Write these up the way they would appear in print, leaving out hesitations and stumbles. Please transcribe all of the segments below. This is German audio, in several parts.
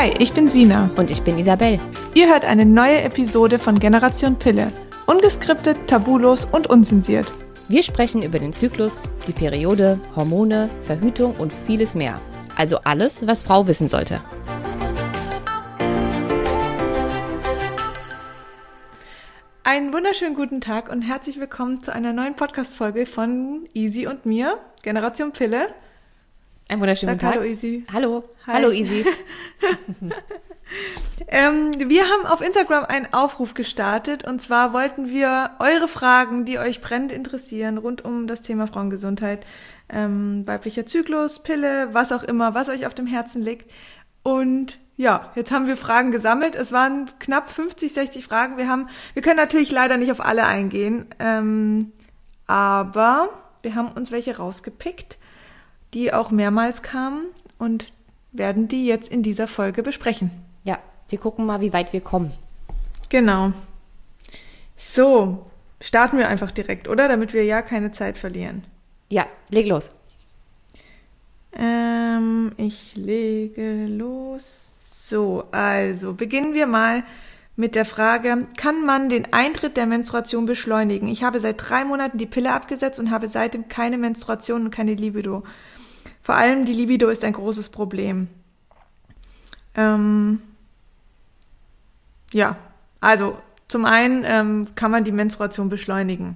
Hi, ich bin Sina. Und ich bin Isabel. Ihr hört eine neue Episode von Generation Pille. Ungeskriptet, tabulos und unzensiert. Wir sprechen über den Zyklus, die Periode, Hormone, Verhütung und vieles mehr. Also alles, was Frau wissen sollte. Einen wunderschönen guten Tag und herzlich willkommen zu einer neuen Podcast-Folge von Isi und mir, Generation Pille. Einen wunderschönen Tag. Hallo Isi. Hallo. Hi. Hallo Isi. Wir haben auf Instagram einen Aufruf gestartet und zwar wollten wir eure Fragen, die euch brennend interessieren, rund um das Thema Frauengesundheit, weiblicher Zyklus, Pille, was auch immer, was euch auf dem Herzen liegt. Und ja, jetzt haben wir Fragen gesammelt. Es waren knapp 50, 60 Fragen. Wir können natürlich leider nicht auf alle eingehen, aber wir haben uns welche rausgepickt, die auch mehrmals kamen und werden die jetzt in dieser Folge besprechen. Ja, wir gucken mal, wie weit wir kommen. Genau. So, starten wir einfach direkt, oder? Damit wir ja keine Zeit verlieren. Ja, leg los. Ich lege los. So, also beginnen wir mal mit der Frage, kann man den Eintritt der Menstruation beschleunigen? Ich habe seit 3 Monaten die Pille abgesetzt und habe seitdem keine Menstruation und keine Libido. Vor allem die Libido ist ein großes Problem. Ja, also zum einen kann man die Menstruation beschleunigen.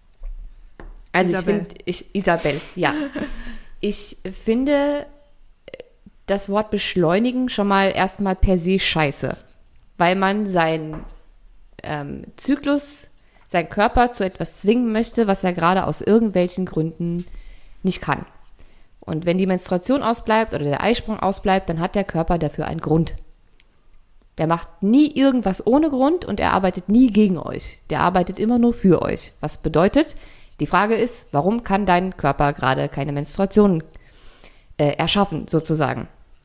Also Isabel. Isabel, ja. Ich finde das Wort beschleunigen schon mal erstmal per se scheiße, weil man seinen Zyklus, seinen Körper zu etwas zwingen möchte, was er gerade aus irgendwelchen Gründen nicht kann. Und wenn die Menstruation ausbleibt oder der Eisprung ausbleibt, dann hat der Körper dafür einen Grund. Der macht nie irgendwas ohne Grund und er arbeitet nie gegen euch. Der arbeitet immer nur für euch. Was bedeutet, die Frage ist, warum kann dein Körper gerade keine Menstruation erschaffen, sozusagen?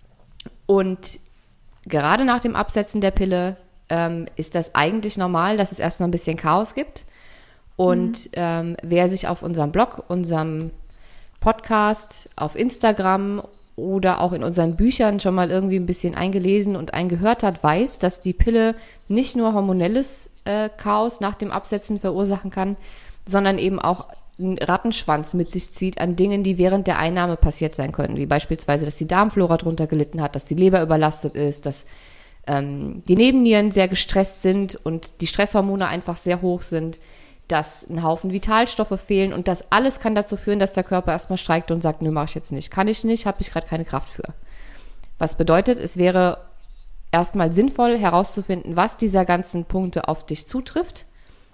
Und gerade nach dem Absetzen der Pille ist das eigentlich normal, dass es erstmal ein bisschen Chaos gibt. Und wer sich auf unserem Blog, unserem Podcast, auf Instagram oder auch in unseren Büchern schon mal irgendwie ein bisschen eingelesen und eingehört hat, weiß, dass die Pille nicht nur hormonelles Chaos nach dem Absetzen verursachen kann, sondern eben auch einen Rattenschwanz mit sich zieht an Dingen, die während der Einnahme passiert sein können, wie beispielsweise, dass die Darmflora drunter gelitten hat, dass die Leber überlastet ist, dass die Nebennieren sehr gestresst sind und die Stresshormone einfach sehr hoch sind, dass ein Haufen Vitalstoffe fehlen und das alles kann dazu führen, dass der Körper erstmal streikt und sagt, nö, mache ich jetzt nicht, kann ich nicht, habe ich gerade keine Kraft für. Was bedeutet, es wäre erstmal sinnvoll herauszufinden, was dieser ganzen Punkte auf dich zutrifft,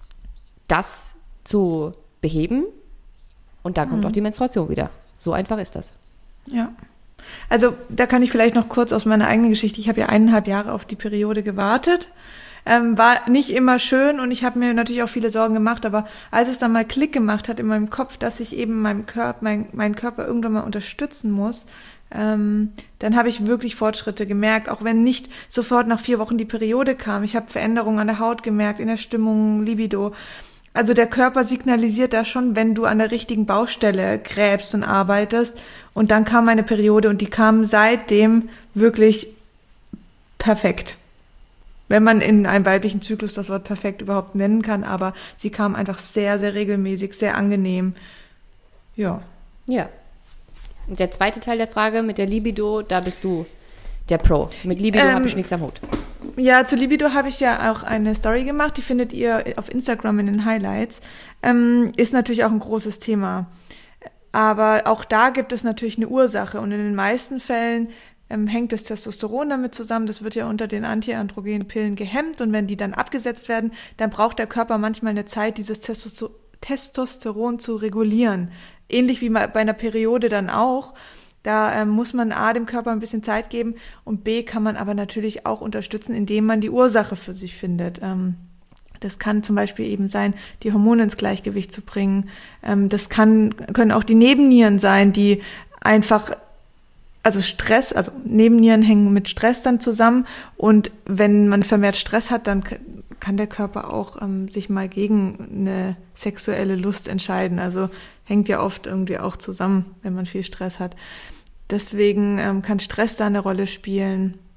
das zu beheben und da kommt auch die Menstruation wieder. So einfach ist das. Ja. Also da kann ich vielleicht noch kurz aus meiner eigenen Geschichte, ich habe ja 1,5 Jahre auf die Periode gewartet. War nicht immer schön und ich habe mir natürlich auch viele Sorgen gemacht, aber als es dann mal Klick gemacht hat in meinem Kopf, dass ich eben meinen Körper irgendwann mal unterstützen muss, dann habe ich wirklich Fortschritte gemerkt, auch wenn nicht sofort nach 4 Wochen die Periode kam. Ich habe Veränderungen an der Haut gemerkt, in der Stimmung, Libido. Also der Körper signalisiert da schon, wenn du an der richtigen Baustelle gräbst und arbeitest. Und dann kam meine Periode und die kam seitdem wirklich perfekt. Wenn man in einem weiblichen Zyklus das Wort perfekt überhaupt nennen kann, aber sie kam einfach sehr, sehr regelmäßig, sehr angenehm. Ja. Ja. Und der zweite Teil der Frage mit der Libido, da bist du der Pro. Mit Libido habe ich nichts am Hut. Ja, zu Libido habe ich ja auch eine Story gemacht, die findet ihr auf Instagram in den Highlights. Ist natürlich auch ein großes Thema. Aber auch da gibt es natürlich eine Ursache und in den meisten Fällen hängt das Testosteron damit zusammen. Das wird ja unter den antiandrogenen Pillen gehemmt und wenn die dann abgesetzt werden, dann braucht der Körper manchmal eine Zeit, dieses Testosteron zu regulieren. Ähnlich wie bei einer Periode dann auch. Da muss man A, dem Körper ein bisschen Zeit geben und B, kann man aber natürlich auch unterstützen, indem man die Ursache für sich findet. Das kann zum Beispiel eben sein, die Hormone ins Gleichgewicht zu bringen. Das können auch die Nebennieren sein, die einfach also Stress, also Nebennieren hängen mit Stress dann zusammen und wenn man vermehrt Stress hat, dann kann der Körper auch sich mal gegen eine sexuelle Lust entscheiden. Also hängt ja oft irgendwie auch zusammen, wenn man viel Stress hat. Deswegen kann Stress da eine Rolle spielen.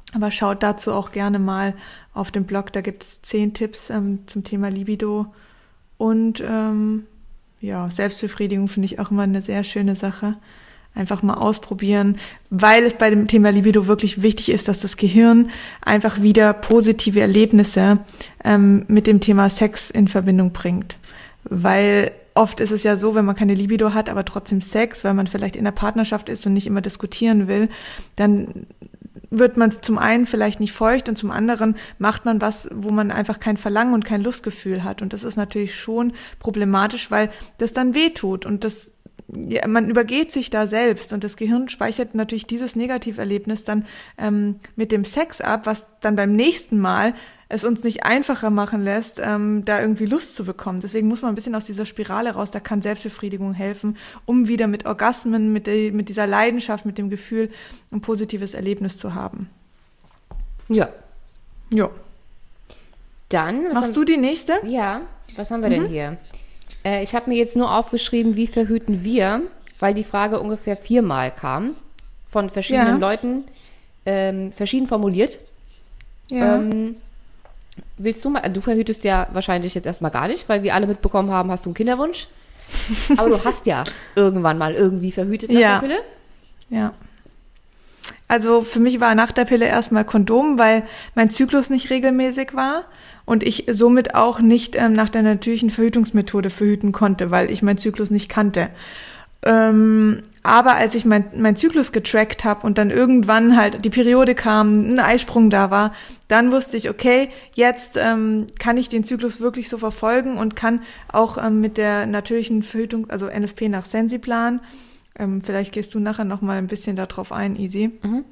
Aber schaut dazu auch gerne mal auf dem Blog, da gibt es 10 Tipps zum Thema Libido. Und Selbstbefriedigung finde ich auch immer eine sehr schöne Sache. Einfach mal ausprobieren, weil es bei dem Thema Libido wirklich wichtig ist, dass das Gehirn einfach wieder positive Erlebnisse mit dem Thema Sex in Verbindung bringt. Weil oft ist es ja so, wenn man keine Libido hat, aber trotzdem Sex, weil man vielleicht in der Partnerschaft ist und nicht immer diskutieren will, dann wird man zum einen vielleicht nicht feucht und zum anderen macht man was, wo man einfach kein Verlangen und kein Lustgefühl hat. Und das ist natürlich schon problematisch, weil das dann wehtut und man übergeht sich da selbst und das Gehirn speichert natürlich dieses Negativerlebnis dann mit dem Sex ab, was dann beim nächsten Mal es uns nicht einfacher machen lässt, da irgendwie Lust zu bekommen. Deswegen muss man ein bisschen aus dieser Spirale raus, da kann Selbstbefriedigung helfen, um wieder mit Orgasmen, mit dieser Leidenschaft, mit dem Gefühl, ein positives Erlebnis zu haben. Ja. Ja. Dann. Machst du die nächste? Ja, was haben wir denn hier? Ich habe mir jetzt nur aufgeschrieben, wie verhüten wir, weil die Frage ungefähr 4-mal kam, von verschiedenen Leuten, verschieden formuliert. Ja. Willst du mal, du verhütest ja wahrscheinlich jetzt erstmal gar nicht, weil wir alle mitbekommen haben, hast du einen Kinderwunsch. Aber du hast ja irgendwann mal irgendwie verhütet nach der Pille. Ja. Also für mich war nach der Pille erstmal Kondom, weil mein Zyklus nicht regelmäßig war und ich somit auch nicht nach der natürlichen Verhütungsmethode verhüten konnte, weil ich meinen Zyklus nicht kannte. Aber als ich mein Zyklus getrackt habe und dann irgendwann halt die Periode kam, ein Eisprung da war, dann wusste ich, okay, jetzt kann ich den Zyklus wirklich so verfolgen und kann auch mit der natürlichen Verhütung, also NFP nach Sensiplan, vielleicht gehst du nachher noch mal ein bisschen darauf ein, Easy.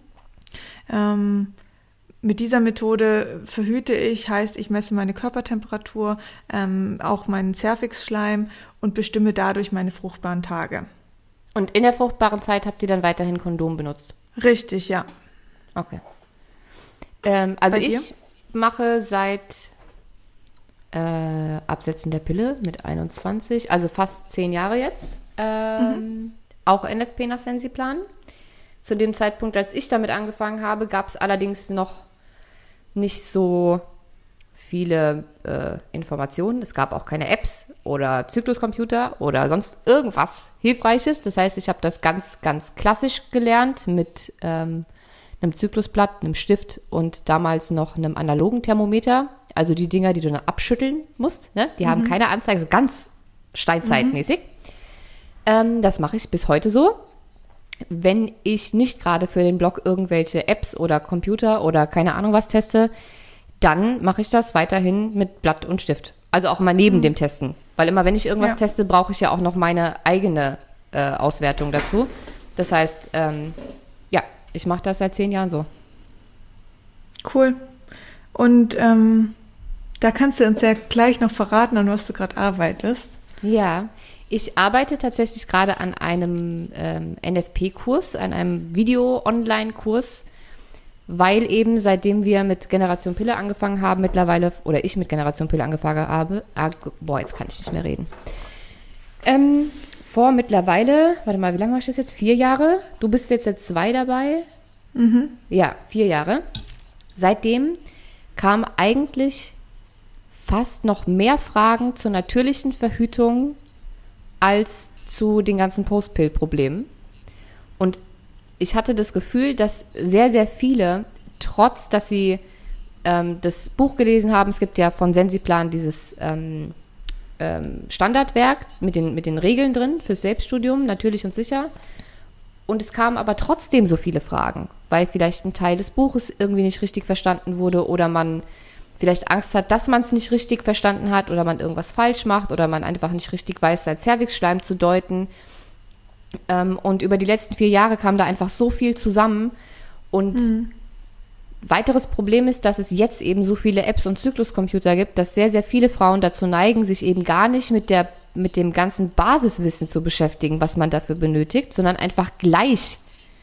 Mit dieser Methode verhüte ich, heißt, ich messe meine Körpertemperatur, auch meinen Cervixschleim und bestimme dadurch meine fruchtbaren Tage. Und in der fruchtbaren Zeit habt ihr dann weiterhin Kondom benutzt? Richtig, ja. Okay. Also ich mache seit Absetzen der Pille mit 21, also fast 10 Jahre jetzt, auch NFP nach Sensiplan. Zu dem Zeitpunkt, als ich damit angefangen habe, gab es allerdings noch nicht so viele Informationen. Es gab auch keine Apps oder Zykluscomputer oder sonst irgendwas Hilfreiches. Das heißt, ich habe das ganz, ganz klassisch gelernt mit einem Zyklusblatt, einem Stift und damals noch einem analogen Thermometer. Also die Dinger, die du dann abschütteln musst. Ne? Die haben keine Anzeige, so ganz steinzeitmäßig. Das mache ich bis heute so. Wenn ich nicht gerade für den Blog irgendwelche Apps oder Computer oder keine Ahnung was teste, dann mache ich das weiterhin mit Blatt und Stift. Also auch mal neben dem Testen. Weil immer, wenn ich irgendwas teste, brauche ich ja auch noch meine eigene Auswertung dazu. Das heißt, ich mache das seit 10 Jahren so. Cool. Und da kannst du uns ja gleich noch verraten, an was du gerade arbeitest. Ja, ich arbeite tatsächlich gerade an einem NFP-Kurs, an einem Video-Online-Kurs, weil eben seitdem wir mit Generation Pille angefangen haben, mittlerweile, oder ich mit Generation Pille angefangen habe, jetzt kann ich nicht mehr reden. Vor mittlerweile, warte mal, wie lange mache ich das jetzt? 4 Jahre? Du bist jetzt seit 2 dabei? Ja, 4 Jahre. Seitdem kam eigentlich fast noch mehr Fragen zur natürlichen Verhütung als zu den ganzen Post-Pill-Problemen. Und ich hatte das Gefühl, dass sehr, sehr viele, trotz dass sie das Buch gelesen haben, es gibt ja von Sensiplan dieses Standardwerk mit den Regeln drin fürs Selbststudium, natürlich und sicher. Und es kamen aber trotzdem so viele Fragen, weil vielleicht ein Teil des Buches irgendwie nicht richtig verstanden wurde oder man vielleicht Angst hat, dass man es nicht richtig verstanden hat oder man irgendwas falsch macht oder man einfach nicht richtig weiß, sein Cervixschleim zu deuten. Und über die letzten 4 Jahre kam da einfach so viel zusammen. Und weiteres Problem ist, dass es jetzt eben so viele Apps und Zykluscomputer gibt, dass sehr, sehr viele Frauen dazu neigen, sich eben gar nicht mit dem ganzen Basiswissen zu beschäftigen, was man dafür benötigt, sondern einfach gleich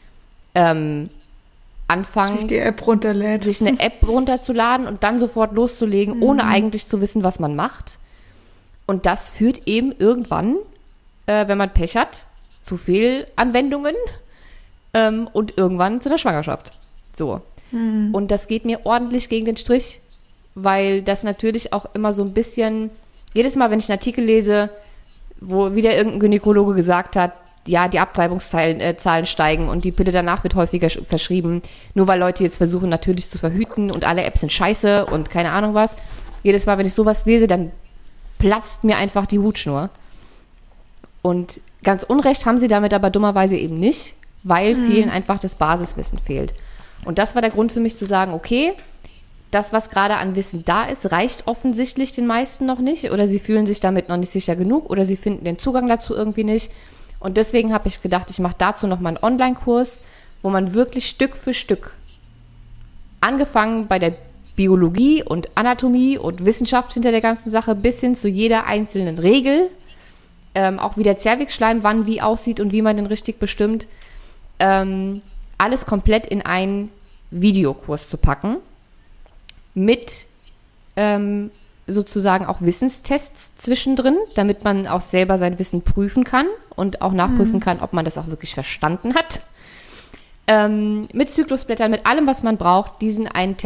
anfangen, sich die App runterlädt. Sich eine App runterzuladen und dann sofort loszulegen, ohne eigentlich zu wissen, was man macht. Und das führt eben irgendwann, wenn man Pech hat, zu Fehlanwendungen und irgendwann zu der Schwangerschaft. So. Und das geht mir ordentlich gegen den Strich, weil das natürlich auch immer so ein bisschen, jedes Mal, wenn ich einen Artikel lese, wo wieder irgendein Gynäkologe gesagt hat, ja, die Abtreibungszahlen steigen und die Pille danach wird häufiger verschrieben, nur weil Leute jetzt versuchen, natürlich zu verhüten und alle Apps sind scheiße und keine Ahnung was. Jedes Mal, wenn ich sowas lese, dann platzt mir einfach die Hutschnur. Und ganz Unrecht haben sie damit aber dummerweise eben nicht, weil vielen einfach das Basiswissen fehlt. Und das war der Grund für mich zu sagen, okay, das, was gerade an Wissen da ist, reicht offensichtlich den meisten noch nicht oder sie fühlen sich damit noch nicht sicher genug oder sie finden den Zugang dazu irgendwie nicht. Und deswegen habe ich gedacht, ich mache dazu nochmal einen Online-Kurs, wo man wirklich Stück für Stück, angefangen bei der Biologie und Anatomie und Wissenschaft hinter der ganzen Sache, bis hin zu jeder einzelnen Regel, auch wie der Zervixschleim wann wie aussieht und wie man den richtig bestimmt, alles komplett in einen Videokurs zu packen, mit sozusagen auch Wissenstests zwischendrin, damit man auch selber sein Wissen prüfen kann und auch nachprüfen kann, ob man das auch wirklich verstanden hat. Mit Zyklusblättern, mit allem, was man braucht, diesen einen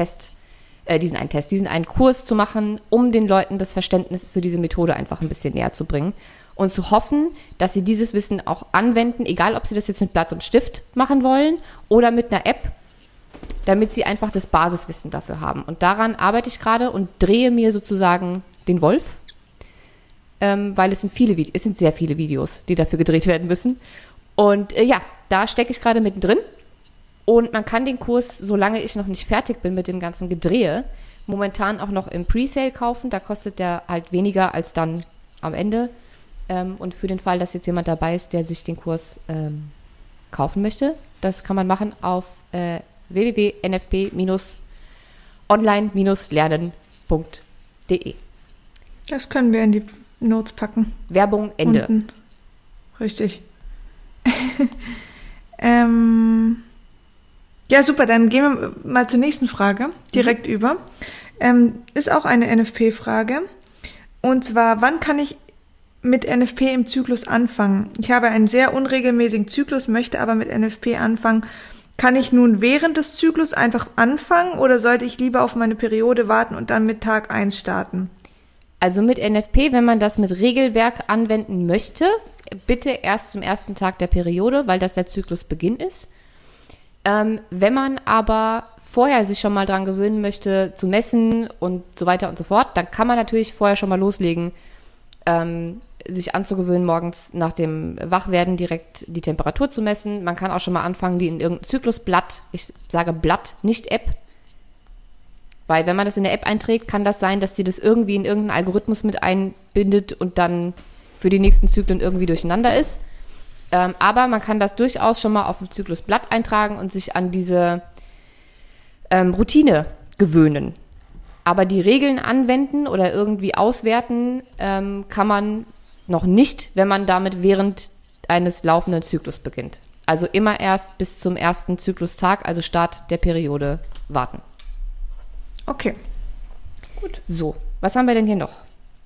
Kurs zu machen, um den Leuten das Verständnis für diese Methode einfach ein bisschen näher zu bringen und zu hoffen, dass sie dieses Wissen auch anwenden, egal ob sie das jetzt mit Blatt und Stift machen wollen oder mit einer App, damit sie einfach das Basiswissen dafür haben. Und daran arbeite ich gerade und drehe mir sozusagen den Wolf, weil es sind sehr viele Videos, die dafür gedreht werden müssen. Und da stecke ich gerade mittendrin. Und man kann den Kurs, solange ich noch nicht fertig bin mit dem ganzen Gedrehe, momentan auch noch im Presale kaufen. Da kostet der halt weniger als dann am Ende. Und für den Fall, dass jetzt jemand dabei ist, der sich den Kurs kaufen möchte, das kann man machen auf www.nfp-online-lernen.de. Das können wir in die Notes packen. Werbung Ende. Unten. Richtig. Ja, super, dann gehen wir mal zur nächsten Frage direkt über. Ist auch eine NFP-Frage. Und zwar, wann kann ich mit NFP im Zyklus anfangen? Ich habe einen sehr unregelmäßigen Zyklus, möchte aber mit NFP anfangen. Kann ich nun während des Zyklus einfach anfangen oder sollte ich lieber auf meine Periode warten und dann mit Tag 1 starten? Also mit NFP, wenn man das mit Regelwerk anwenden möchte, bitte erst zum ersten Tag der Periode, weil das der Zyklusbeginn ist. Wenn man aber vorher sich schon mal dran gewöhnen möchte, zu messen und so weiter und so fort, dann kann man natürlich vorher schon mal loslegen, sich anzugewöhnen, morgens nach dem Wachwerden direkt die Temperatur zu messen. Man kann auch schon mal anfangen, die in irgendein Zyklusblatt, ich sage Blatt, nicht App, weil wenn man das in der App einträgt, kann das sein, dass die das irgendwie in irgendeinen Algorithmus mit einbindet und dann für die nächsten Zyklen irgendwie durcheinander ist. Aber man kann das durchaus schon mal auf dem Zyklusblatt eintragen und sich an diese Routine gewöhnen. Aber die Regeln anwenden oder irgendwie auswerten kann man noch nicht, wenn man damit während eines laufenden Zyklus beginnt. Also immer erst bis zum ersten Zyklustag, also Start der Periode, warten. Okay, gut. So, was haben wir denn hier noch?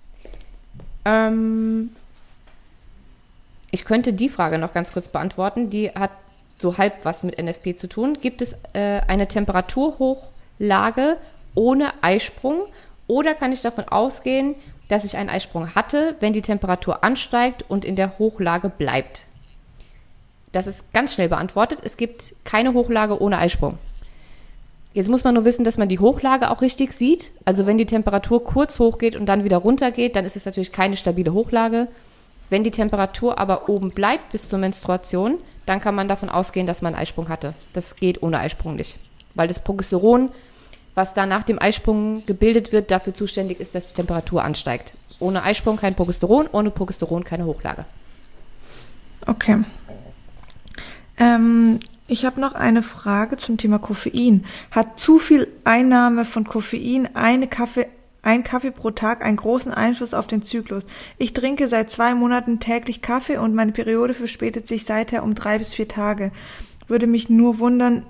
Ich könnte die Frage noch ganz kurz beantworten. Die hat so halb was mit NFP zu tun. Gibt es eine Temperaturhochlage ohne Eisprung oder kann ich davon ausgehen, dass ich einen Eisprung hatte, wenn die Temperatur ansteigt und in der Hochlage bleibt? Das ist ganz schnell beantwortet. Es gibt keine Hochlage ohne Eisprung. Jetzt muss man nur wissen, dass man die Hochlage auch richtig sieht. Also wenn die Temperatur kurz hochgeht und dann wieder runtergeht, dann ist es natürlich keine stabile Hochlage. Wenn die Temperatur aber oben bleibt bis zur Menstruation, dann kann man davon ausgehen, dass man einen Eisprung hatte. Das geht ohne Eisprung nicht. Weil das Progesteron, was da nach dem Eisprung gebildet wird, dafür zuständig ist, dass die Temperatur ansteigt. Ohne Eisprung kein Progesteron, ohne Progesteron keine Hochlage. Okay. Ich habe noch eine Frage zum Thema Koffein. Hat zu viel Einnahme von Koffein, ein Kaffee pro Tag einen großen Einfluss auf den Zyklus? Ich trinke seit 2 Monaten täglich Kaffee und meine Periode verspätet sich seither um 3 bis 4 Tage. Würde mich nur wundern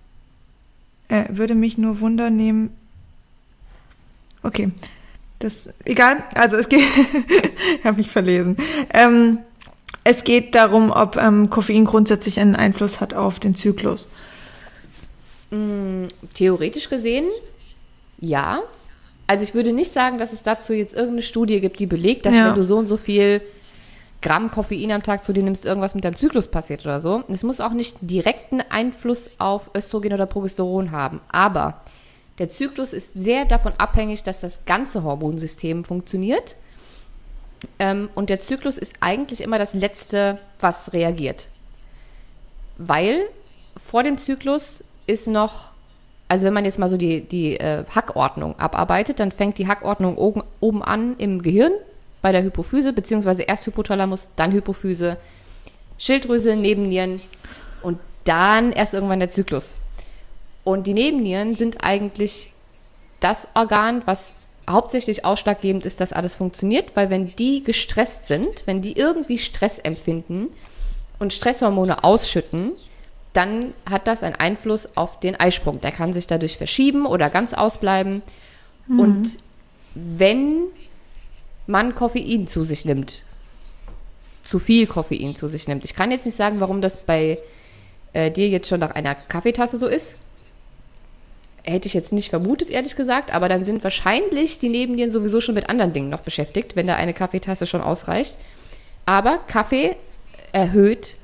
nehmen. Okay, egal. Also es geht, ich habe mich verlesen. Es geht darum, ob Koffein grundsätzlich einen Einfluss hat auf den Zyklus. Theoretisch gesehen, ja. Also ich würde nicht sagen, dass es dazu jetzt irgendeine Studie gibt, die belegt, dass wenn du so und so viel Gramm Koffein am Tag zu dir nimmst, irgendwas mit deinem Zyklus passiert oder so. Und es muss auch nicht direkten Einfluss auf Östrogen oder Progesteron haben. Aber der Zyklus ist sehr davon abhängig, dass das ganze Hormonsystem funktioniert. Und der Zyklus ist eigentlich immer das Letzte, was reagiert. Weil vor dem Zyklus ist noch, also wenn man jetzt mal so die Hackordnung abarbeitet, dann fängt die Hackordnung oben an im Gehirn bei der Hypophyse, beziehungsweise erst Hypothalamus, dann Hypophyse, Schilddrüse, Nebennieren und dann erst irgendwann der Zyklus. Und die Nebennieren sind eigentlich das Organ, was hauptsächlich ausschlaggebend ist, dass alles funktioniert, weil wenn die gestresst sind, wenn die irgendwie Stress empfinden und Stresshormone ausschütten, dann hat das einen Einfluss auf den Eisprung. Der kann sich dadurch verschieben oder ganz ausbleiben. Und wenn man Koffein zu sich nimmt, zu viel Koffein zu sich nimmt, ich kann jetzt nicht sagen, warum das bei dir jetzt schon nach einer Kaffeetasse so ist. Hätte ich jetzt nicht vermutet, ehrlich gesagt, aber dann sind wahrscheinlich die Nebennieren sowieso schon mit anderen Dingen noch beschäftigt, wenn da eine Kaffeetasse schon ausreicht. Aber Kaffee erhöht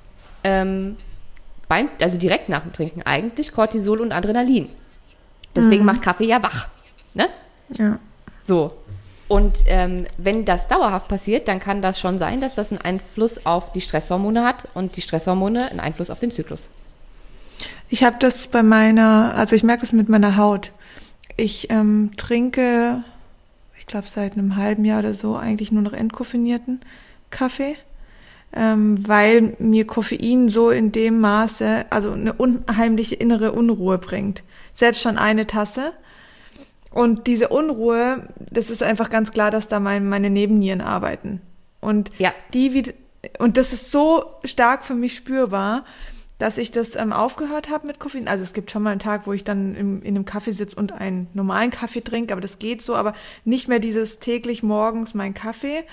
also direkt nach dem Trinken eigentlich Cortisol und Adrenalin. Deswegen macht Kaffee ja wach. Ne? Ja. So. Und wenn das dauerhaft passiert, dann kann das schon sein, dass das einen Einfluss auf die Stresshormone hat und die Stresshormone einen Einfluss auf den Zyklus. Ich habe das also ich merke das mit meiner Haut. Ich trinke, ich glaube seit einem halben Jahr oder so, eigentlich nur noch entkoffinierten Kaffee, weil mir Koffein so in dem Maße, also eine unheimliche innere Unruhe bringt. Selbst schon eine Tasse. Und diese Unruhe, das ist einfach ganz klar, dass da meine Nebennieren arbeiten. Und und das ist so stark für mich spürbar, dass ich das aufgehört habe mit Koffein. Also es gibt schon mal einen Tag, wo ich dann in einem Kaffee sitze und einen normalen Kaffee trinke, aber das geht so, aber nicht mehr dieses täglich morgens mein Kaffee.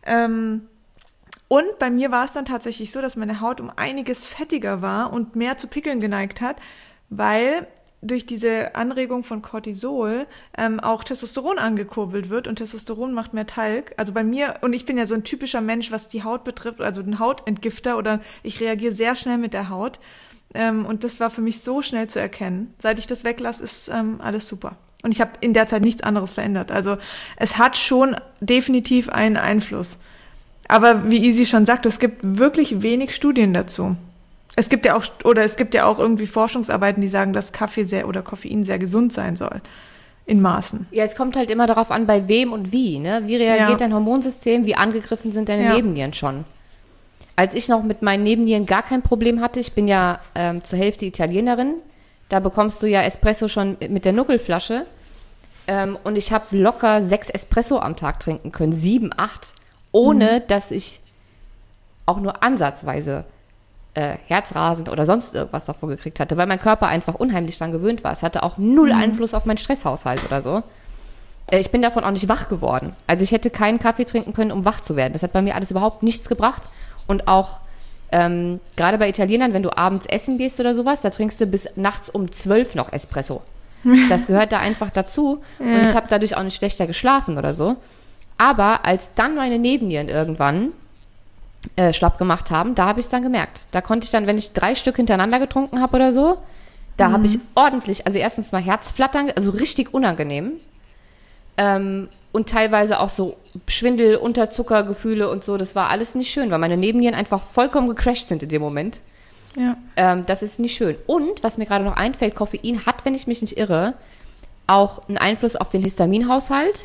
Und bei mir war es dann tatsächlich so, dass meine Haut um einiges fettiger war und mehr zu Pickeln geneigt hat, weil durch diese Anregung von Cortisol auch Testosteron angekurbelt wird und Testosteron macht mehr Talg. Also bei mir, und ich bin ja so ein typischer Mensch, was die Haut betrifft, also ein Hautentgifter oder ich reagiere sehr schnell mit der Haut und das war für mich so schnell zu erkennen. Seit ich das weglasse, ist alles super. Und ich habe in der Zeit nichts anderes verändert. Also es hat schon definitiv einen Einfluss. Aber wie Isi schon sagt, es gibt wirklich wenig Studien dazu. Es gibt ja auch irgendwie Forschungsarbeiten, die sagen, dass Kaffee oder Koffein sehr gesund sein soll. In Maßen. Ja, es kommt halt immer darauf an, bei wem und wie, ne? Wie reagiert dein Hormonsystem, wie angegriffen sind deine Nebennieren schon? Als ich noch mit meinen Nebennieren gar kein Problem hatte, ich bin ja zur Hälfte Italienerin, da bekommst du ja Espresso schon mit der Nuckelflasche und ich habe locker 6 Espresso am Tag trinken können, 7, 8, ohne dass ich auch nur ansatzweise Herzrasen oder sonst irgendwas davor gekriegt hatte, weil mein Körper einfach unheimlich dran gewöhnt war. Es hatte auch null Einfluss auf meinen Stresshaushalt oder so. Ich bin davon auch nicht wach geworden. Also ich hätte keinen Kaffee trinken können, um wach zu werden. Das hat bei mir alles überhaupt nichts gebracht. Und auch gerade bei Italienern, wenn du abends essen gehst oder sowas, da trinkst du bis nachts um 12 noch Espresso. Das gehört da einfach dazu. Und ich habe dadurch auch nicht schlechter geschlafen oder so. Aber als dann meine Nebennieren irgendwann schlapp gemacht haben, da habe ich es dann gemerkt. Da konnte ich dann, wenn ich 3 Stück hintereinander getrunken habe oder so, da habe ich ordentlich, also erstens mal Herzflattern, also richtig unangenehm und teilweise auch so Schwindel, Unterzuckergefühle und so, das war alles nicht schön, weil meine Nebennieren einfach vollkommen gecrashed sind in dem Moment. Ja. Das ist nicht schön. Und, was mir gerade noch einfällt, Koffein hat, wenn ich mich nicht irre, auch einen Einfluss auf den Histaminhaushalt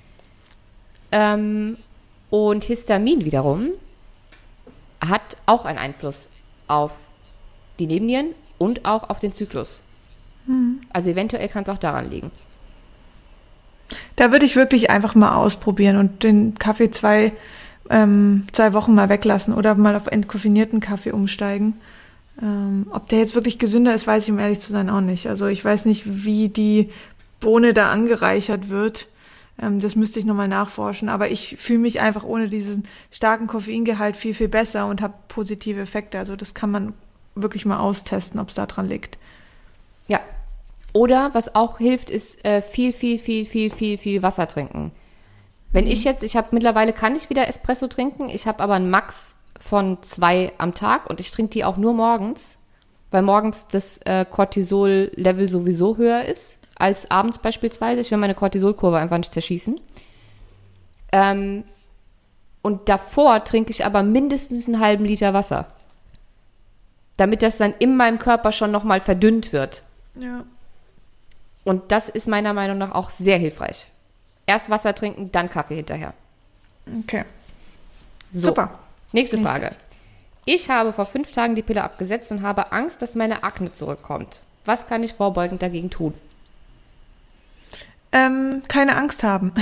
und Histamin wiederum hat auch einen Einfluss auf die Nebennieren und auch auf den Zyklus. Also eventuell kann es auch daran liegen. Da würde ich wirklich einfach mal ausprobieren und den Kaffee 2 Wochen mal weglassen oder mal auf entkoffinierten Kaffee umsteigen. Ob der jetzt wirklich gesünder ist, weiß ich, um ehrlich zu sein, auch nicht. Also ich weiß nicht, wie die Bohne da angereichert wird. Das müsste ich nochmal nachforschen, aber ich fühle mich einfach ohne diesen starken Koffeingehalt viel, viel besser und habe positive Effekte. Also das kann man wirklich mal austesten, ob es da dran liegt. Ja, Oder was auch hilft, ist viel Wasser trinken. Wenn ich habe mittlerweile, kann ich wieder Espresso trinken, ich habe aber einen Max von 2 am Tag und ich trinke die auch nur morgens, weil morgens das Cortisol-Level sowieso höher ist als abends beispielsweise. Ich will meine Cortisolkurve einfach nicht zerschießen. Und davor trinke ich aber mindestens einen halben Liter Wasser, damit das dann in meinem Körper schon nochmal verdünnt wird. Ja. Und das ist meiner Meinung nach auch sehr hilfreich. Erst Wasser trinken, dann Kaffee hinterher. Okay. So. Super. Nächste Frage. Ich habe vor 5 Tagen die Pille abgesetzt und habe Angst, dass meine Akne zurückkommt. Was kann ich vorbeugend dagegen tun? Keine Angst haben.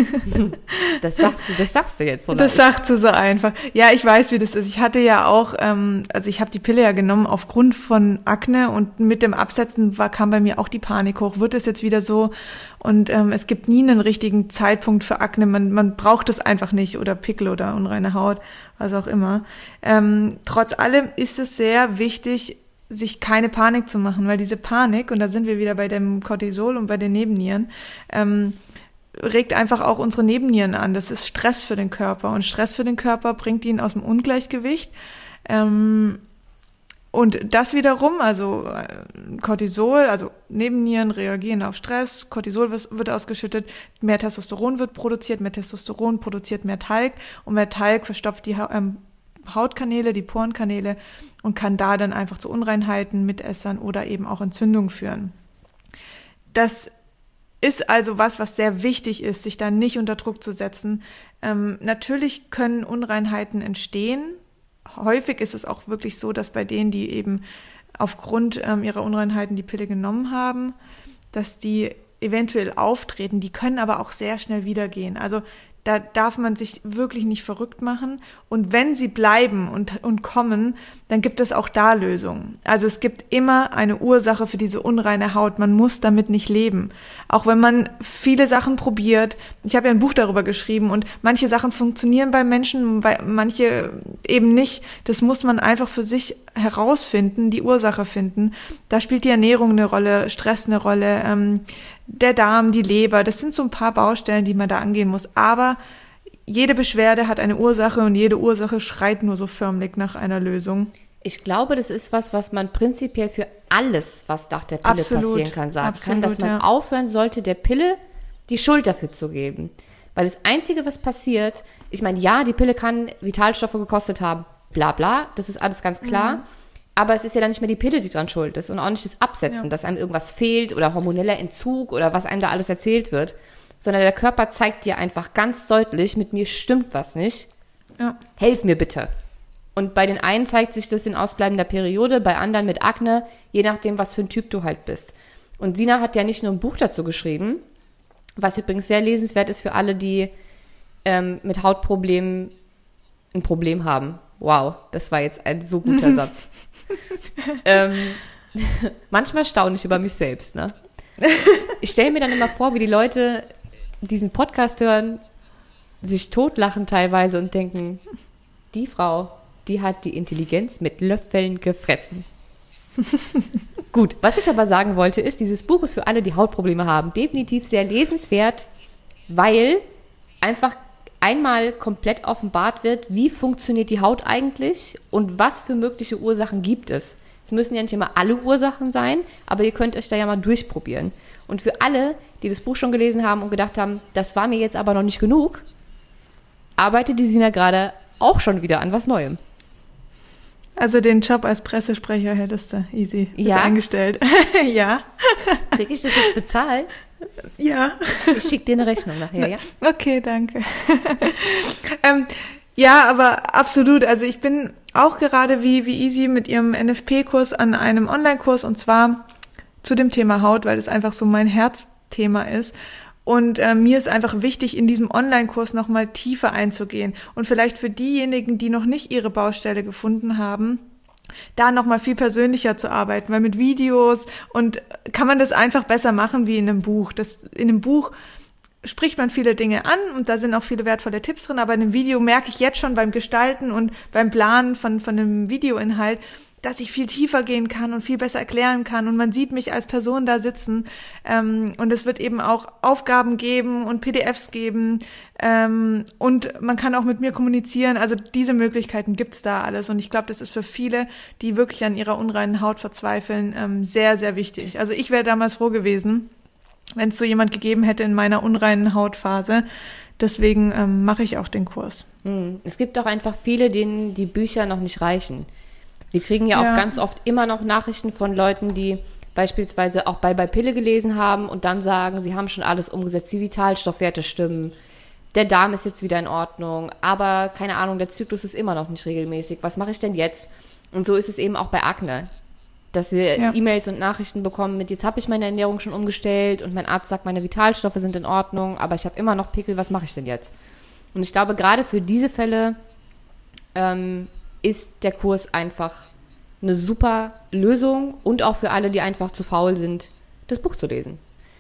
Das sagst du jetzt, oder? Das sagt sie so einfach. Ja, ich weiß, wie das ist. Ich hatte ja auch, also ich habe die Pille ja genommen aufgrund von Akne und mit dem Absetzen kam bei mir auch die Panik hoch. Wird es jetzt wieder so? Und es gibt nie einen richtigen Zeitpunkt für Akne. Man braucht es einfach nicht oder Pickel oder unreine Haut, was auch immer. Trotz allem ist es sehr wichtig, sich keine Panik zu machen, weil diese Panik, und da sind wir wieder bei dem Cortisol und bei den Nebennieren, regt einfach auch unsere Nebennieren an. Das ist Stress für den Körper und Stress für den Körper bringt ihn aus dem Ungleichgewicht. Und das wiederum, also Cortisol, also Nebennieren reagieren auf Stress, Cortisol wird ausgeschüttet, mehr Testosteron wird produziert, mehr Testosteron produziert mehr Talg und mehr Talg verstopft die Hautkanäle, die Porenkanäle und kann da dann einfach zu Unreinheiten, Mitessern oder eben auch Entzündungen führen. Das ist also was sehr wichtig ist, sich da nicht unter Druck zu setzen. Natürlich können Unreinheiten entstehen. Häufig ist es auch wirklich so, dass bei denen, die eben aufgrund ihrer Unreinheiten die Pille genommen haben, dass die eventuell auftreten, die können aber auch sehr schnell wieder gehen. Also da darf man sich wirklich nicht verrückt machen. Und wenn sie bleiben und kommen, dann gibt es auch da Lösungen. Also es gibt immer eine Ursache für diese unreine Haut. Man muss damit nicht leben. Auch wenn man viele Sachen probiert. Ich habe ja ein Buch darüber geschrieben und manche Sachen funktionieren bei Menschen, manche eben nicht. Das muss man einfach für sich herausfinden, die Ursache finden. Da spielt die Ernährung eine Rolle, Stress eine Rolle, der Darm, die Leber, das sind so ein paar Baustellen, die man da angehen muss. Aber jede Beschwerde hat eine Ursache und jede Ursache schreit nur so förmlich nach einer Lösung. Ich glaube, das ist was man prinzipiell für alles, was nach der Pille passieren kann, sagen kann, dass man aufhören sollte, der Pille die Schuld dafür zu geben. Weil das Einzige, was passiert, ich meine, ja, die Pille kann Vitalstoffe gekostet haben, bla bla, das ist alles ganz klar. Ja. Aber es ist ja dann nicht mehr die Pille, die dran schuld ist und auch nicht das Absetzen, dass einem irgendwas fehlt oder hormoneller Entzug oder was einem da alles erzählt wird, sondern der Körper zeigt dir einfach ganz deutlich, mit mir stimmt was nicht, helf mir bitte. Und bei den einen zeigt sich das in ausbleibender Periode, bei anderen mit Akne, je nachdem, was für ein Typ du halt bist. Und Sina hat ja nicht nur ein Buch dazu geschrieben, was übrigens sehr lesenswert ist für alle, die mit Hautproblemen ein Problem haben. Wow, das war jetzt ein so guter Satz. Manchmal staune ich über mich selbst, ne? Ich stelle mir dann immer vor, wie die Leute diesen Podcast hören, sich totlachen teilweise und denken, die Frau, die hat die Intelligenz mit Löffeln gefressen. Gut, was ich aber sagen wollte, ist, dieses Buch ist für alle, die Hautprobleme haben, definitiv sehr lesenswert, weil einfach einmal komplett offenbart wird, wie funktioniert die Haut eigentlich und was für mögliche Ursachen gibt es. Es müssen ja nicht immer alle Ursachen sein, aber ihr könnt euch da ja mal durchprobieren. Und für alle, die das Buch schon gelesen haben und gedacht haben, das war mir jetzt aber noch nicht genug, arbeitet die Sina gerade auch schon wieder an was Neuem. Also den Job als Pressesprecher hättest du easy eingestellt. Ja. Krieg ich das jetzt bezahlt? Ja. Ich schicke dir eine Rechnung nachher, ja? Okay, danke. Ja, aber absolut. Also ich bin auch gerade wie Easy mit ihrem NFP-Kurs an einem Online-Kurs und zwar zu dem Thema Haut, weil es einfach so mein Herzthema ist. Und mir ist einfach wichtig, in diesem Online-Kurs nochmal tiefer einzugehen. Und vielleicht für diejenigen, die noch nicht ihre Baustelle gefunden haben, da nochmal viel persönlicher zu arbeiten, weil mit Videos und kann man das einfach besser machen wie in einem Buch. In einem Buch spricht man viele Dinge an und da sind auch viele wertvolle Tipps drin, aber in einem Video merke ich jetzt schon beim Gestalten und beim Planen von einem Videoinhalt, dass ich viel tiefer gehen kann und viel besser erklären kann und man sieht mich als Person da sitzen, und es wird eben auch Aufgaben geben und PDFs geben, und man kann auch mit mir kommunizieren, also diese Möglichkeiten gibt's da alles und ich glaube, das ist für viele, die wirklich an ihrer unreinen Haut verzweifeln, sehr, sehr wichtig. Also ich wäre damals froh gewesen, wenn es so jemand gegeben hätte in meiner unreinen Hautphase. Deswegen mache ich auch den Kurs. Es gibt auch einfach viele, denen die Bücher noch nicht reichen. Wir kriegen ja auch ganz oft immer noch Nachrichten von Leuten, die beispielsweise auch bei Pille gelesen haben und dann sagen, sie haben schon alles umgesetzt, die Vitalstoffwerte stimmen, der Darm ist jetzt wieder in Ordnung, aber keine Ahnung, der Zyklus ist immer noch nicht regelmäßig. Was mache ich denn jetzt? Und so ist es eben auch bei Akne, dass wir E-Mails und Nachrichten bekommen mit, jetzt habe ich meine Ernährung schon umgestellt und mein Arzt sagt, meine Vitalstoffe sind in Ordnung, aber ich habe immer noch Pickel, was mache ich denn jetzt? Und ich glaube, gerade für diese Fälle ist der Kurs einfach eine super Lösung und auch für alle, die einfach zu faul sind, das Buch zu lesen.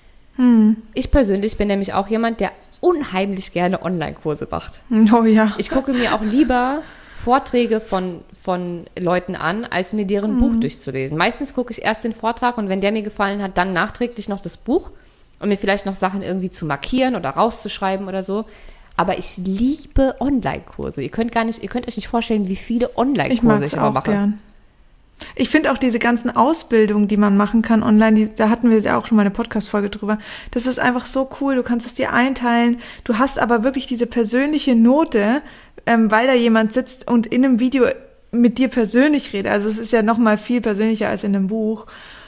Ich persönlich bin nämlich auch jemand, der unheimlich gerne Online-Kurse macht. Oh ja. Ich gucke mir auch lieber Vorträge von Leuten an, als mir deren Buch durchzulesen. Meistens gucke ich erst den Vortrag und wenn der mir gefallen hat, dann nachträglich noch das Buch, um mir vielleicht noch Sachen irgendwie zu markieren oder rauszuschreiben oder so. Aber ich liebe Online-Kurse. Ihr könnt euch nicht vorstellen, wie viele Online-Kurse ich immer mache. Gern. Ich finde auch diese ganzen Ausbildungen, die man machen kann online, da hatten wir ja auch schon mal eine Podcast-Folge drüber, das ist einfach so cool, du kannst es dir einteilen, du hast aber wirklich diese persönliche Note, weil da jemand sitzt und in einem Video mit dir persönlich redet, also es ist ja nochmal viel persönlicher als in einem Buch.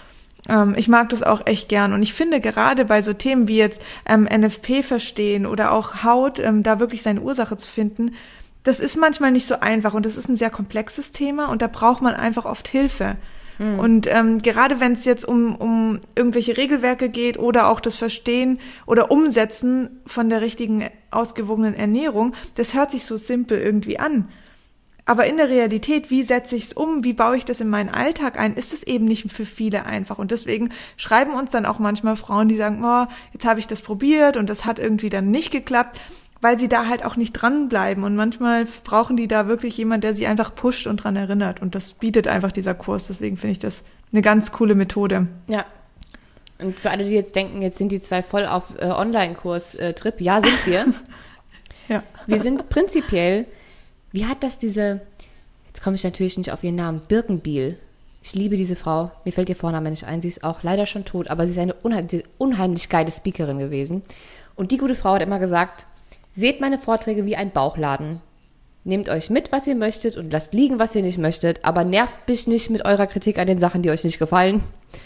Ich mag das auch echt gern und ich finde gerade bei so Themen wie jetzt NFP verstehen oder auch Haut, da wirklich seine Ursache zu finden, das ist manchmal nicht so einfach und das ist ein sehr komplexes Thema und da braucht man einfach oft Hilfe. Und gerade wenn es jetzt um irgendwelche Regelwerke geht oder auch das Verstehen oder Umsetzen von der richtigen, ausgewogenen Ernährung, das hört sich so simpel irgendwie an. Aber in der Realität, wie setze ich es um, wie baue ich das in meinen Alltag ein, ist es eben nicht für viele einfach. Und deswegen schreiben uns dann auch manchmal Frauen, die sagen, oh, jetzt habe ich das probiert und das hat irgendwie dann nicht geklappt, weil sie da halt auch nicht dranbleiben. Und manchmal brauchen die da wirklich jemand, der sie einfach pusht und dran erinnert. Und das bietet einfach dieser Kurs. Deswegen finde ich das eine ganz coole Methode. Ja. Und für alle, die jetzt denken, jetzt sind die zwei voll auf Online-Kurs-Trip. Ja, sind wir. Ja. Wir sind prinzipiell, wie hat das jetzt komme ich natürlich nicht auf ihren Namen, Birkenbiel. Ich liebe diese Frau. Mir fällt ihr Vorname nicht ein. Sie ist auch leider schon tot, aber sie ist eine unheimlich geile Speakerin gewesen. Und die gute Frau hat immer gesagt, seht meine Vorträge wie ein Bauchladen. Nehmt euch mit, was ihr möchtet und lasst liegen, was ihr nicht möchtet, aber nervt mich nicht mit eurer Kritik an den Sachen, die euch nicht gefallen.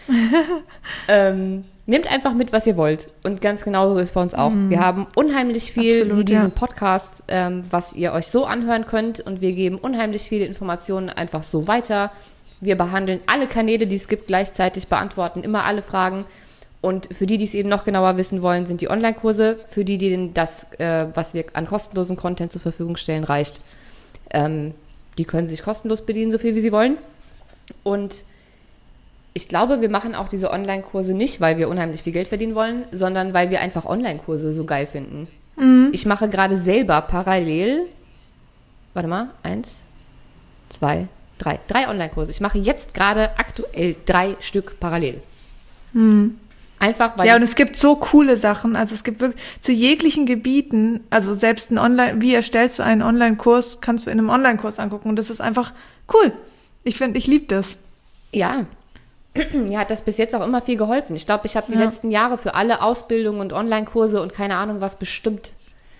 Nehmt einfach mit, was ihr wollt. Und ganz genau so ist bei uns auch. Wir haben unheimlich viel, Absolut, wie diesen Podcast, was ihr euch so anhören könnt und wir geben unheimlich viele Informationen einfach so weiter. Wir behandeln alle Kanäle, die es gibt, gleichzeitig, beantworten immer alle Fragen. Und für die es eben noch genauer wissen wollen, sind die Online-Kurse. Für die das, was wir an kostenlosem Content zur Verfügung stellen, reicht. Die können sich kostenlos bedienen, so viel wie sie wollen. Und ich glaube, wir machen auch diese Online-Kurse nicht, weil wir unheimlich viel Geld verdienen wollen, sondern weil wir einfach Online-Kurse so geil finden. Ich mache gerade selber parallel, 1, 2, 3 Online-Kurse. Ich mache jetzt gerade aktuell 3 Stück parallel. Einfach, weil und es gibt so coole Sachen, also es gibt wirklich zu jeglichen Gebieten, also selbst wie erstellst du einen Online-Kurs, kannst du in einem Online-Kurs angucken und das ist einfach cool. Ich liebe das. Ja, mir hat das bis jetzt auch immer viel geholfen. Ich glaube, ich habe die letzten Jahre für alle Ausbildungen und Online-Kurse und keine Ahnung was bestimmt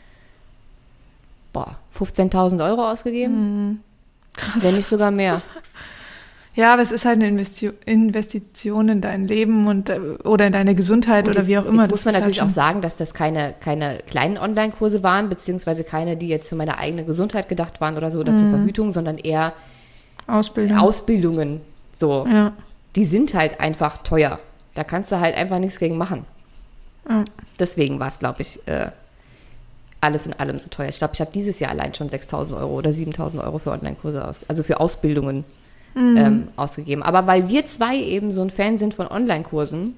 15.000 Euro ausgegeben. Krass. Wenn nicht sogar mehr. Ja, aber es ist halt eine Investition in dein Leben oder in deine Gesundheit oder wie auch immer. Jetzt muss man natürlich auch sagen, dass das keine kleinen Online-Kurse waren, beziehungsweise keine, die jetzt für meine eigene Gesundheit gedacht waren oder so oder zur Verhütung, sondern eher Ausbildungen. So. Ja. Die sind halt einfach teuer. Da kannst du halt einfach nichts gegen machen. Ja. Deswegen war es, glaube ich, alles in allem so teuer. Ich glaube, ich habe dieses Jahr allein schon 6.000 Euro oder 7.000 Euro für Online-Kurse, also für Ausbildungen ausgegeben. Aber weil wir zwei eben so ein Fan sind von Online-Kursen,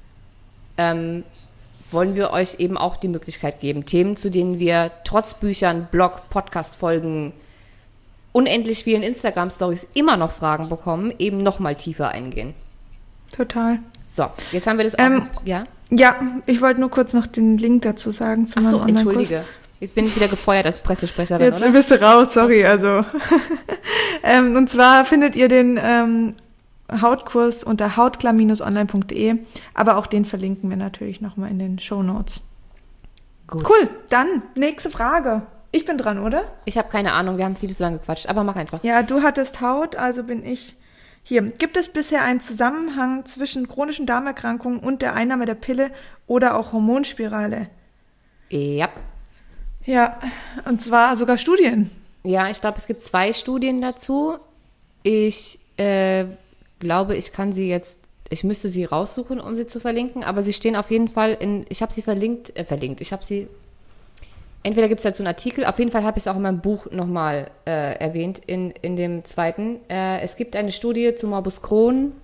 wollen wir euch eben auch die Möglichkeit geben, Themen, zu denen wir trotz Büchern, Blog, Podcast-Folgen, unendlich vielen Instagram-Stories immer noch Fragen bekommen, eben nochmal tiefer eingehen. Total. So, jetzt haben wir das auch. Ja? Ja, ich wollte nur kurz noch den Link dazu sagen zu meinem Online-Kurs. Entschuldige. Jetzt bin ich wieder gefeuert als Pressesprecherin, jetzt oder? Bist du raus, sorry. Also und zwar findet ihr den Hautkurs unter hautklar-online.de, aber auch den verlinken wir natürlich nochmal in den Shownotes. Gut. Cool, dann nächste Frage. Ich bin dran, oder? Ich habe keine Ahnung, wir haben viel zu lange gequatscht, aber mach einfach. Ja, du hattest Haut, also bin ich hier. Gibt es bisher einen Zusammenhang zwischen chronischen Darmerkrankungen und der Einnahme der Pille oder auch Hormonspirale? Ja. Ja, und zwar sogar Studien. Ja, ich glaube, es gibt 2 Studien dazu. Ich glaube, ich müsste sie raussuchen, um sie zu verlinken, aber sie stehen auf jeden Fall ich habe sie verlinkt. Ich habe sie, entweder gibt es dazu einen Artikel, auf jeden Fall habe ich es auch in meinem Buch nochmal erwähnt, in dem zweiten. Es gibt eine Studie zu Morbus Crohn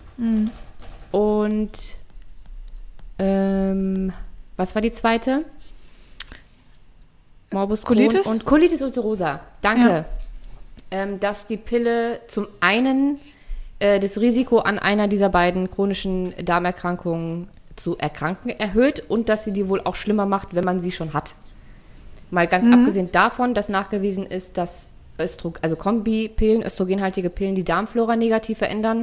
und was war die zweite? Morbus Colitis? Crohn und Colitis ulcerosa. Danke. Ja. Dass die Pille zum einen das Risiko an einer dieser beiden chronischen Darmerkrankungen zu erkranken erhöht und dass sie die wohl auch schlimmer macht, wenn man sie schon hat. Mal ganz abgesehen davon, dass nachgewiesen ist, dass Kombipillen, östrogenhaltige Pillen, die Darmflora negativ verändern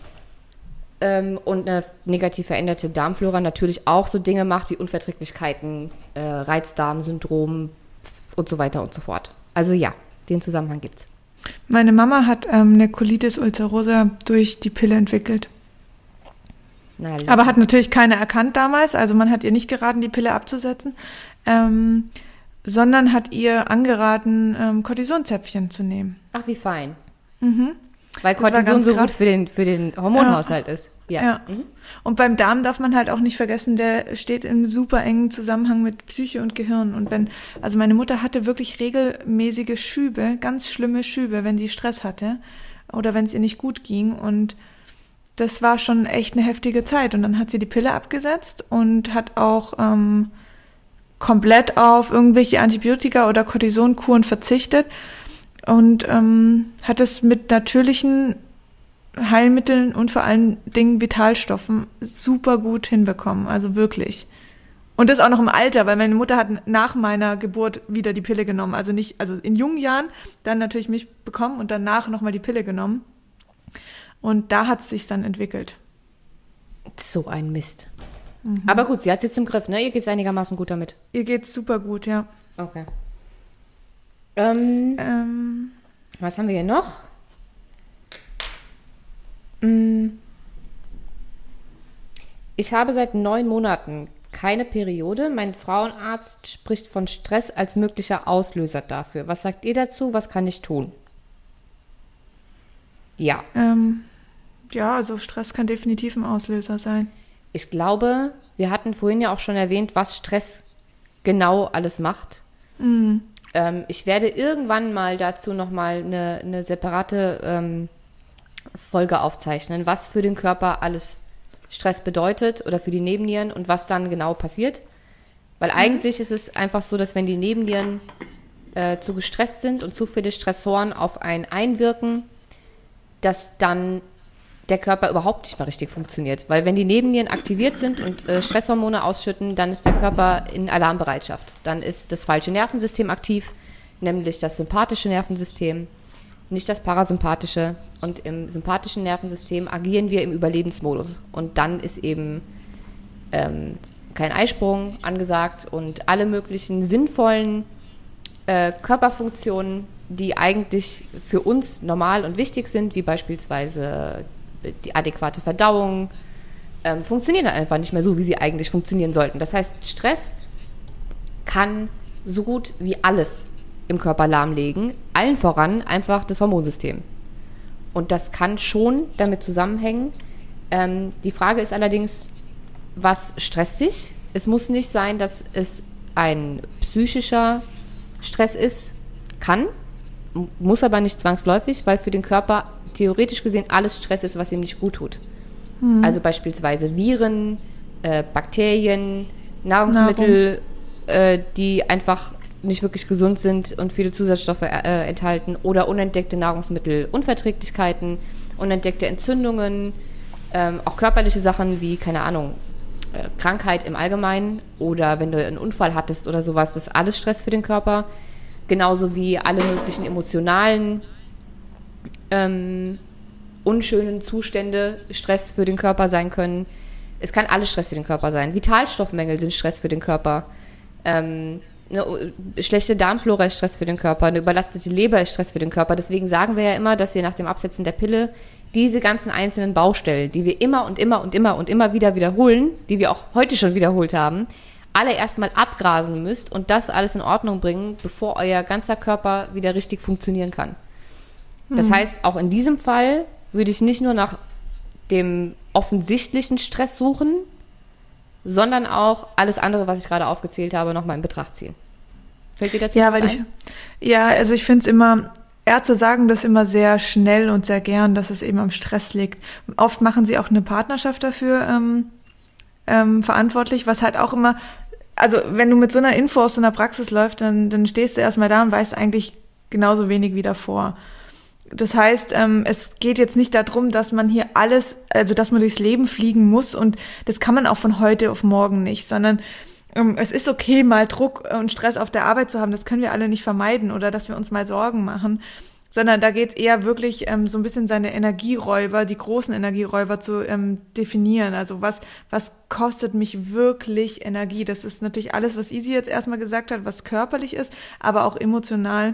und eine negativ veränderte Darmflora natürlich auch so Dinge macht wie Unverträglichkeiten, Reizdarmsyndrom und so weiter und so fort. Also ja, den Zusammenhang gibt's. Meine Mama hat eine Colitis ulcerosa durch die Pille entwickelt. Aber hat natürlich keine erkannt damals, also man hat ihr nicht geraten, die Pille abzusetzen, sondern hat ihr angeraten, Cortisonzäpfchen zu nehmen. Ach, wie fein. Mhm. Weil Cortison so gut für den Hormonhaushalt ist. Ja. Mhm. Und beim Darm darf man halt auch nicht vergessen, der steht im super engen Zusammenhang mit Psyche und Gehirn. Und also meine Mutter hatte wirklich regelmäßige Schübe, ganz schlimme Schübe, wenn sie Stress hatte oder wenn es ihr nicht gut ging. Und das war schon echt eine heftige Zeit. Und dann hat sie die Pille abgesetzt und hat auch komplett auf irgendwelche Antibiotika oder Cortisonkuren verzichtet und hat es mit natürlichen Heilmitteln und vor allen Dingen Vitalstoffen super gut hinbekommen, also wirklich. Und das auch noch im Alter, weil meine Mutter hat nach meiner Geburt wieder die Pille genommen, also in jungen Jahren, dann natürlich mich bekommen und danach nochmal die Pille genommen. Und da hat es sich dann entwickelt. So ein Mist. Mhm. Aber gut, sie hat es jetzt im Griff, ne? Ihr geht es einigermaßen gut damit. Ihr geht's super gut, ja. Okay. Was haben wir hier noch? Ich habe seit 9 Monaten keine Periode. Mein Frauenarzt spricht von Stress als möglicher Auslöser dafür. Was sagt ihr dazu? Was kann ich tun? Ja. Ja, also Stress kann definitiv ein Auslöser sein. Ich glaube, wir hatten vorhin ja auch schon erwähnt, was Stress genau alles macht. Mhm. Ich werde irgendwann mal dazu nochmal eine separate Folge aufzeichnen, was für den Körper alles Stress bedeutet oder für die Nebennieren und was dann genau passiert. Weil eigentlich ist es einfach so, dass wenn die Nebennieren zu gestresst sind und zu viele Stressoren auf einen einwirken, dass dann der Körper überhaupt nicht mehr richtig funktioniert. Weil wenn die Nebennieren aktiviert sind und Stresshormone ausschütten, dann ist der Körper in Alarmbereitschaft. Dann ist das falsche Nervensystem aktiv, nämlich das sympathische Nervensystem, nicht das parasympathische. Und im sympathischen Nervensystem agieren wir im Überlebensmodus. Und dann ist eben kein Eisprung angesagt und alle möglichen sinnvollen Körperfunktionen, die eigentlich für uns normal und wichtig sind, wie beispielsweise die adäquate Verdauung, funktionieren dann einfach nicht mehr so, wie sie eigentlich funktionieren sollten. Das heißt, Stress kann so gut wie alles im Körper lahmlegen, allen voran einfach das Hormonsystem. Und das kann schon damit zusammenhängen. Die Frage ist allerdings, was stresst dich? Es muss nicht sein, dass es ein psychischer Stress ist, kann, muss aber nicht zwangsläufig, weil für den Körper theoretisch gesehen alles Stress ist, was ihm nicht gut tut. Also beispielsweise Viren, Bakterien, Nahrungsmittel, die einfach nicht wirklich gesund sind und viele Zusatzstoffe enthalten oder unentdeckte Nahrungsmittelunverträglichkeiten, unentdeckte Entzündungen, auch körperliche Sachen wie, keine Ahnung, Krankheit im Allgemeinen oder wenn du einen Unfall hattest oder sowas, das ist alles Stress für den Körper. Genauso wie alle möglichen emotionalen, unschönen Zustände Stress für den Körper sein können. Es kann alles Stress für den Körper sein. Vitalstoffmängel sind Stress für den Körper. Eine schlechte Darmflora ist Stress für den Körper. Eine überlastete Leber ist Stress für den Körper. Deswegen sagen wir ja immer, dass wir nach dem Absetzen der Pille diese ganzen einzelnen Baustellen, die wir immer und immer und immer und immer wieder wiederholen, die wir auch heute schon wiederholt haben, alle erstmal abgrasen müsst und das alles in Ordnung bringen, bevor euer ganzer Körper wieder richtig funktionieren kann. Das heißt, auch in diesem Fall würde ich nicht nur nach dem offensichtlichen Stress suchen, sondern auch alles andere, was ich gerade aufgezählt habe, nochmal in Betracht ziehen. Fällt dir dazu was ein? Also ich finde es immer, Ärzte sagen das immer sehr schnell und sehr gern, dass es eben am Stress liegt. Oft machen sie auch eine Partnerschaft dafür verantwortlich, was halt auch immer, also wenn du mit so einer Info aus so einer Praxis läufst, dann stehst du erstmal da und weißt eigentlich genauso wenig wie davor. Das heißt, es geht jetzt nicht darum, dass man hier alles, also dass man durchs Leben fliegen muss und das kann man auch von heute auf morgen nicht, sondern es ist okay, mal Druck und Stress auf der Arbeit zu haben, das können wir alle nicht vermeiden oder dass wir uns mal Sorgen machen, sondern da geht es eher wirklich so ein bisschen seine Energieräuber, die großen Energieräuber zu definieren. Also was kostet mich wirklich Energie? Das ist natürlich alles, was Isi jetzt erstmal gesagt hat, was körperlich ist, aber auch emotional.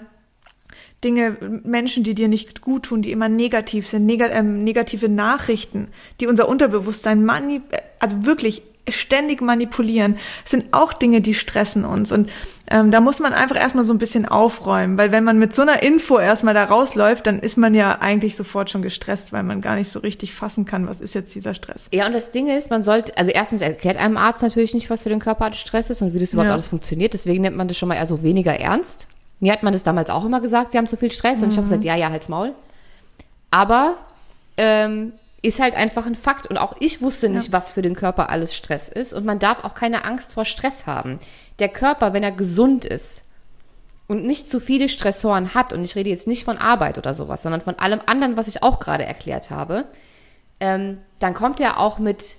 Dinge, Menschen, die dir nicht gut tun, die immer negativ sind, negative Nachrichten, die unser Unterbewusstsein also wirklich ständig manipulieren, sind auch Dinge, die stressen uns. Und da muss man einfach erstmal so ein bisschen aufräumen, weil wenn man mit so einer Info erstmal da rausläuft, dann ist man ja eigentlich sofort schon gestresst, weil man gar nicht so richtig fassen kann, was ist jetzt dieser Stress. Ja, und das Ding ist, man sollte, also erstens erklärt einem Arzt natürlich nicht, was für den Körper alles Stress ist und wie das überhaupt alles funktioniert, deswegen nimmt man das schon mal eher so weniger ernst. Mir hat man das damals auch immer gesagt, sie haben zu viel Stress und ich habe gesagt, ja, halt's Maul. Aber ist halt einfach ein Fakt und auch ich wusste nicht, was für den Körper alles Stress ist und man darf auch keine Angst vor Stress haben. Der Körper, wenn er gesund ist und nicht zu viele Stressoren hat, und ich rede jetzt nicht von Arbeit oder sowas, sondern von allem anderen, was ich auch gerade erklärt habe, dann kommt er auch mit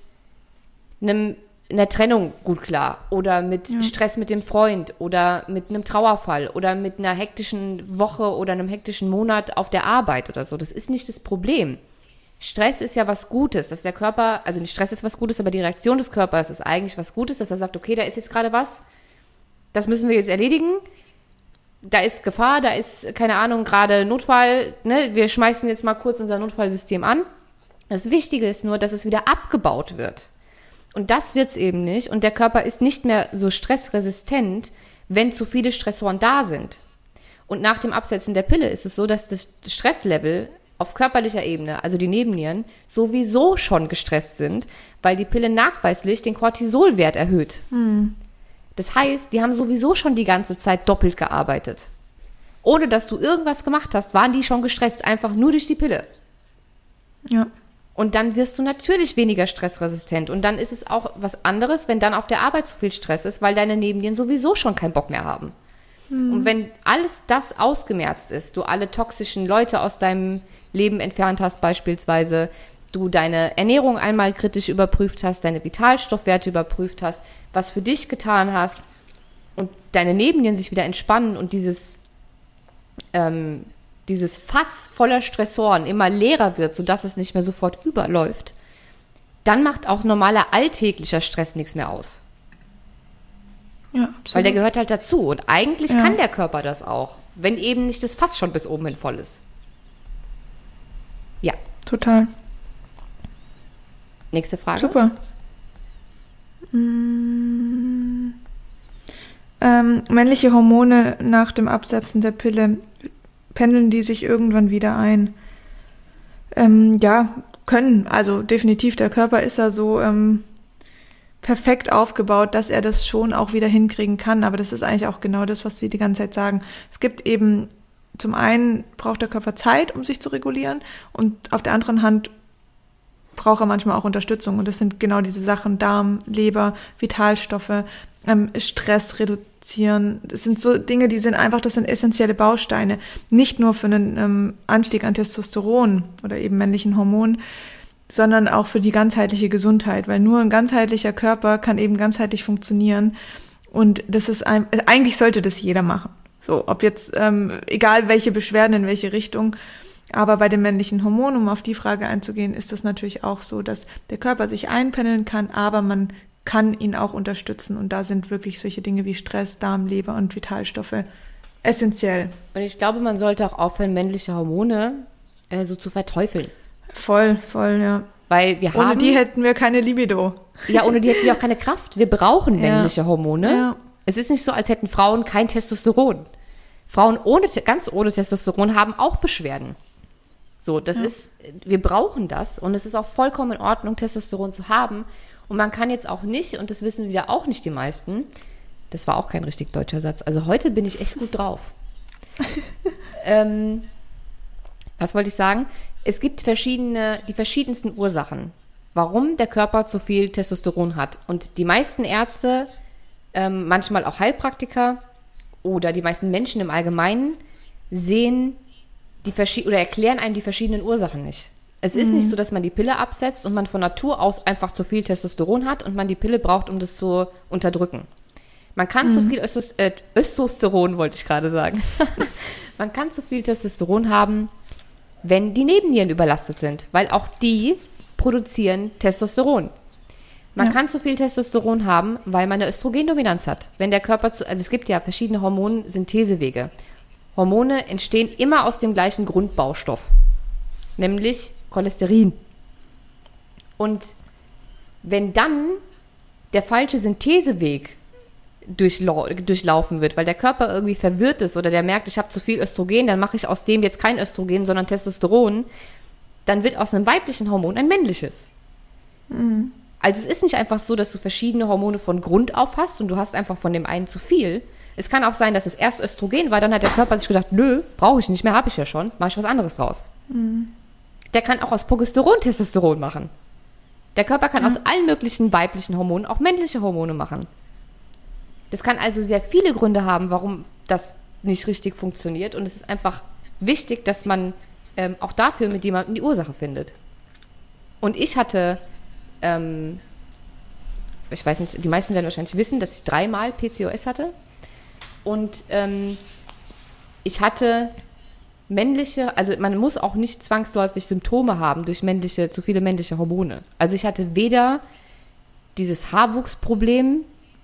einer Trennung gut klar oder mit Stress mit dem Freund oder mit einem Trauerfall oder mit einer hektischen Woche oder einem hektischen Monat auf der Arbeit oder so. Das ist nicht das Problem. Stress ist ja was Gutes, dass der Körper, also nicht Stress ist was Gutes, aber die Reaktion des Körpers ist eigentlich was Gutes, dass er sagt, okay, da ist jetzt gerade was, das müssen wir jetzt erledigen, da ist Gefahr, da ist, keine Ahnung, gerade Notfall, ne? Wir schmeißen jetzt mal kurz unser Notfallsystem an. Das Wichtige ist nur, dass es wieder abgebaut wird. Und das wird's eben nicht. Und der Körper ist nicht mehr so stressresistent, wenn zu viele Stressoren da sind. Und nach dem Absetzen der Pille ist es so, dass das Stresslevel auf körperlicher Ebene, also die Nebennieren, sowieso schon gestresst sind, weil die Pille nachweislich den Cortisolwert erhöht. Das heißt, die haben sowieso schon die ganze Zeit doppelt gearbeitet. Ohne dass du irgendwas gemacht hast, waren die schon gestresst, einfach nur durch die Pille. Ja. Und dann wirst du natürlich weniger stressresistent. Und dann ist es auch was anderes, wenn dann auf der Arbeit zu viel Stress ist, weil deine Nebennieren sowieso schon keinen Bock mehr haben. Und wenn alles das ausgemerzt ist, du alle toxischen Leute aus deinem Leben entfernt hast beispielsweise, du deine Ernährung einmal kritisch überprüft hast, deine Vitalstoffwerte überprüft hast, was für dich getan hast und deine Nebennieren sich wieder entspannen und dieses Fass voller Stressoren immer leerer wird, sodass es nicht mehr sofort überläuft, dann macht auch normaler alltäglicher Stress nichts mehr aus. Ja, absolut. Weil der gehört halt dazu. Und eigentlich kann der Körper das auch, wenn eben nicht das Fass schon bis oben hin voll ist. Ja. Total. Nächste Frage. Super. Männliche Hormone nach dem Absetzen der Pille, pendeln die sich irgendwann wieder ein? Ja, können. Also definitiv, der Körper ist ja so perfekt aufgebaut, dass er das schon auch wieder hinkriegen kann. Aber das ist eigentlich auch genau das, was wir die ganze Zeit sagen. Es gibt eben, zum einen braucht der Körper Zeit, um sich zu regulieren, und auf der anderen Hand braucht er manchmal auch Unterstützung. Und das sind genau diese Sachen: Darm, Leber, Vitalstoffe, Stress produzieren. Das sind so Dinge, das sind essentielle Bausteine. Nicht nur für einen Anstieg an Testosteron oder eben männlichen Hormonen, sondern auch für die ganzheitliche Gesundheit, weil nur ein ganzheitlicher Körper kann eben ganzheitlich funktionieren. Und das ist eigentlich sollte das jeder machen. So, ob jetzt, egal welche Beschwerden, in welche Richtung. Aber bei den männlichen Hormonen, um auf die Frage einzugehen, ist das natürlich auch so, dass der Körper sich einpendeln kann, aber man kann ihn auch unterstützen. Und da sind wirklich solche Dinge wie Stress, Darm, Leber und Vitalstoffe essentiell. Und ich glaube, man sollte auch aufhören, männliche Hormone so zu verteufeln. Voll, ja. Weil wir ohne die hätten wir keine Libido. Ja, ohne die hätten wir auch keine Kraft. Wir brauchen männliche Hormone. Ja. Es ist nicht so, als hätten Frauen kein Testosteron. Frauen ganz ohne Testosteron haben auch Beschwerden. So, wir brauchen das und es ist auch vollkommen in Ordnung, Testosteron zu haben. Und man kann jetzt auch nicht, und das wissen wieder auch nicht die meisten, das war auch kein richtig deutscher Satz, also heute bin ich echt gut drauf. Was wollte ich sagen? Es gibt die verschiedensten Ursachen, warum der Körper zu viel Testosteron hat. Und die meisten Ärzte, manchmal auch Heilpraktiker oder die meisten Menschen im Allgemeinen sehen oder erklären einem die verschiedenen Ursachen nicht. Es ist nicht so, dass man die Pille absetzt und man von Natur aus einfach zu viel Testosteron hat und man die Pille braucht, um das zu unterdrücken. Man kann zu viel Östrosteron, wollte ich gerade sagen. Man kann zu viel Testosteron haben, wenn die Nebennieren überlastet sind, weil auch die produzieren Testosteron. Man kann zu viel Testosteron haben, weil man eine Östrogendominanz hat. Wenn der Körper also es gibt ja verschiedene Hormonsynthesewege. Hormone entstehen immer aus dem gleichen Grundbaustoff, nämlich Cholesterin. Und wenn dann der falsche Syntheseweg durchlaufen wird, weil der Körper irgendwie verwirrt ist oder der merkt, ich habe zu viel Östrogen, dann mache ich aus dem jetzt kein Östrogen, sondern Testosteron, dann wird aus einem weiblichen Hormon ein männliches. Mhm. Also es ist nicht einfach so, dass du verschiedene Hormone von Grund auf hast und du hast einfach von dem einen zu viel. Es kann auch sein, dass es erst Östrogen war, dann hat der Körper sich gedacht, nö, brauche ich nicht mehr, habe ich ja schon, mache ich was anderes draus. Mhm. Der kann auch aus Progesteron Testosteron machen. Der Körper kann aus allen möglichen weiblichen Hormonen auch männliche Hormone machen. Das kann also sehr viele Gründe haben, warum das nicht richtig funktioniert. Und es ist einfach wichtig, dass man auch dafür mit jemandem die Ursache findet. Und ich hatte, ich weiß nicht, die meisten werden wahrscheinlich wissen, dass ich 3-mal PCOS hatte. Und ich hatte also man muss auch nicht zwangsläufig Symptome haben durch zu viele männliche Hormone. Also ich hatte weder dieses Haarwuchsproblem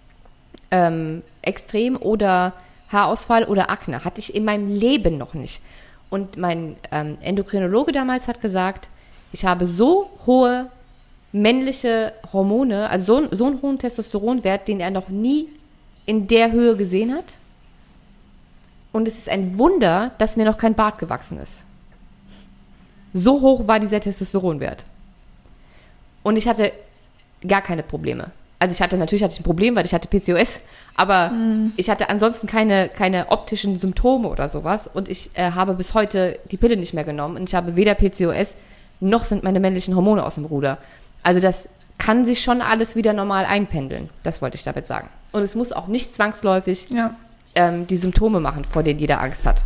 extrem oder Haarausfall oder Akne. Hatte ich in meinem Leben noch nicht. Und mein Endokrinologe damals hat gesagt, ich habe so hohe männliche Hormone, also so einen hohen Testosteronwert, den er noch nie in der Höhe gesehen hat. Und es ist ein Wunder, dass mir noch kein Bart gewachsen ist. So hoch war dieser Testosteronwert. Und ich hatte gar keine Probleme. Also natürlich hatte ich ein Problem, weil ich hatte PCOS, aber ich hatte ansonsten keine optischen Symptome oder sowas. Und ich habe bis heute die Pille nicht mehr genommen. Und ich habe weder PCOS, noch sind meine männlichen Hormone aus dem Ruder. Also das kann sich schon alles wieder normal einpendeln. Das wollte ich damit sagen. Und es muss auch nicht zwangsläufig die Symptome machen, vor denen jeder Angst hat.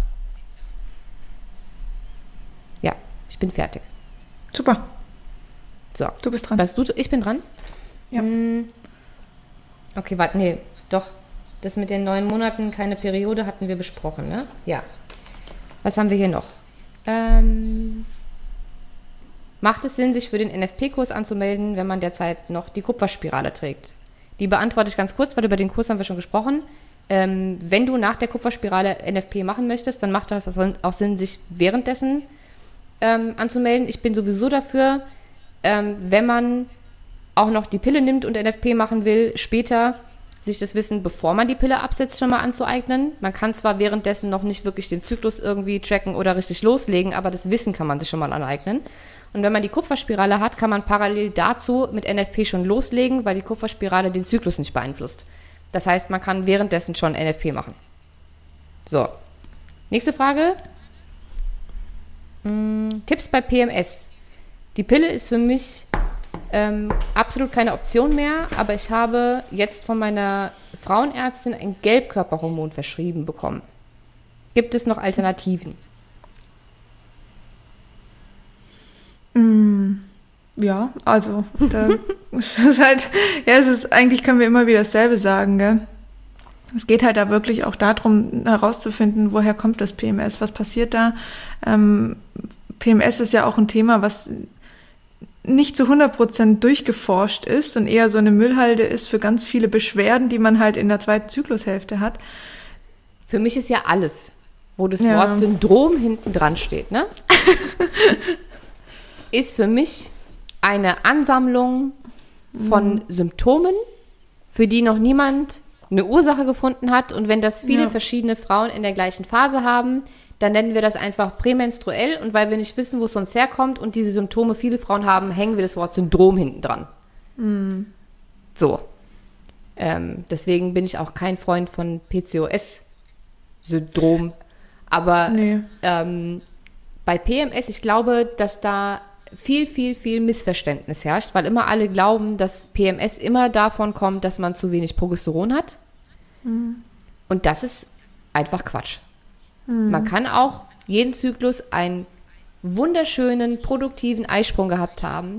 Ja, ich bin fertig. Super. So. Du bist dran. Ich bin dran? Ja. Okay, warte, nee, doch. Das mit den 9 Monaten, keine Periode, hatten wir besprochen, ne? Ja. Was haben wir hier noch? Macht es Sinn, sich für den NFP-Kurs anzumelden, wenn man derzeit noch die Kupferspirale trägt? Die beantworte ich ganz kurz, weil über den Kurs haben wir schon gesprochen. Wenn du nach der Kupferspirale NFP machen möchtest, dann macht das auch Sinn, sich währenddessen anzumelden. Ich bin sowieso dafür, wenn man auch noch die Pille nimmt und NFP machen will, später sich das Wissen, bevor man die Pille absetzt, schon mal anzueignen. Man kann zwar währenddessen noch nicht wirklich den Zyklus irgendwie tracken oder richtig loslegen, aber das Wissen kann man sich schon mal aneignen. Und wenn man die Kupferspirale hat, kann man parallel dazu mit NFP schon loslegen, weil die Kupferspirale den Zyklus nicht beeinflusst. Das heißt, man kann währenddessen schon NFP machen. So, nächste Frage. Tipps bei PMS. Die Pille ist für mich absolut keine Option mehr, aber ich habe jetzt von meiner Frauenärztin ein Gelbkörperhormon verschrieben bekommen. Gibt es noch Alternativen? Ja, also da ist es halt, ja, eigentlich können wir immer wieder dasselbe sagen, gell? Es geht halt da wirklich auch darum, herauszufinden, woher kommt das PMS, was passiert da. PMS ist ja auch ein Thema, was nicht zu 100% durchgeforscht ist und eher so eine Müllhalde ist für ganz viele Beschwerden, die man halt in der zweiten Zyklushälfte hat. Für mich ist ja alles, wo das Wort Syndrom hinten dran steht, ne? Ist für mich eine Ansammlung von Symptomen, für die noch niemand eine Ursache gefunden hat. Und wenn das viele verschiedene Frauen in der gleichen Phase haben, dann nennen wir das einfach prämenstruell. Und weil wir nicht wissen, wo es sonst herkommt und diese Symptome viele Frauen haben, hängen wir das Wort Syndrom hinten dran. So. Deswegen bin ich auch kein Freund von PCOS-Syndrom. Aber bei PMS, ich glaube, dass da viel Missverständnis herrscht, weil immer alle glauben, dass PMS immer davon kommt, dass man zu wenig Progesteron hat. Und das ist einfach Quatsch. Man kann auch jeden Zyklus einen wunderschönen, produktiven Eisprung gehabt haben.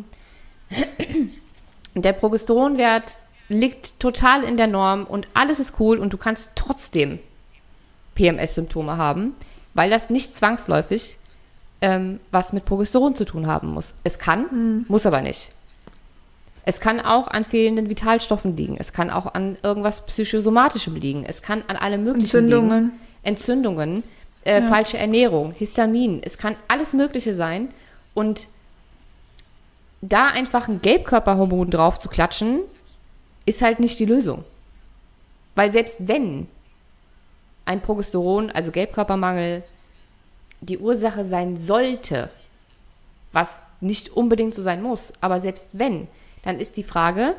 Der Progesteronwert liegt total in der Norm und alles ist cool und du kannst trotzdem PMS-Symptome haben, weil das nicht zwangsläufig was mit Progesteron zu tun haben muss. Es kann, muss aber nicht. Es kann auch an fehlenden Vitalstoffen liegen. Es kann auch an irgendwas Psychosomatischem liegen. Es kann an allem möglichen liegen. Entzündungen, falsche Ernährung, Histamin. Es kann alles Mögliche sein. Und da einfach ein Gelbkörperhormon drauf zu klatschen, ist halt nicht die Lösung. Weil selbst wenn ein Progesteron, also Gelbkörpermangel, die Ursache sein sollte, was nicht unbedingt so sein muss, aber selbst wenn, dann ist die Frage,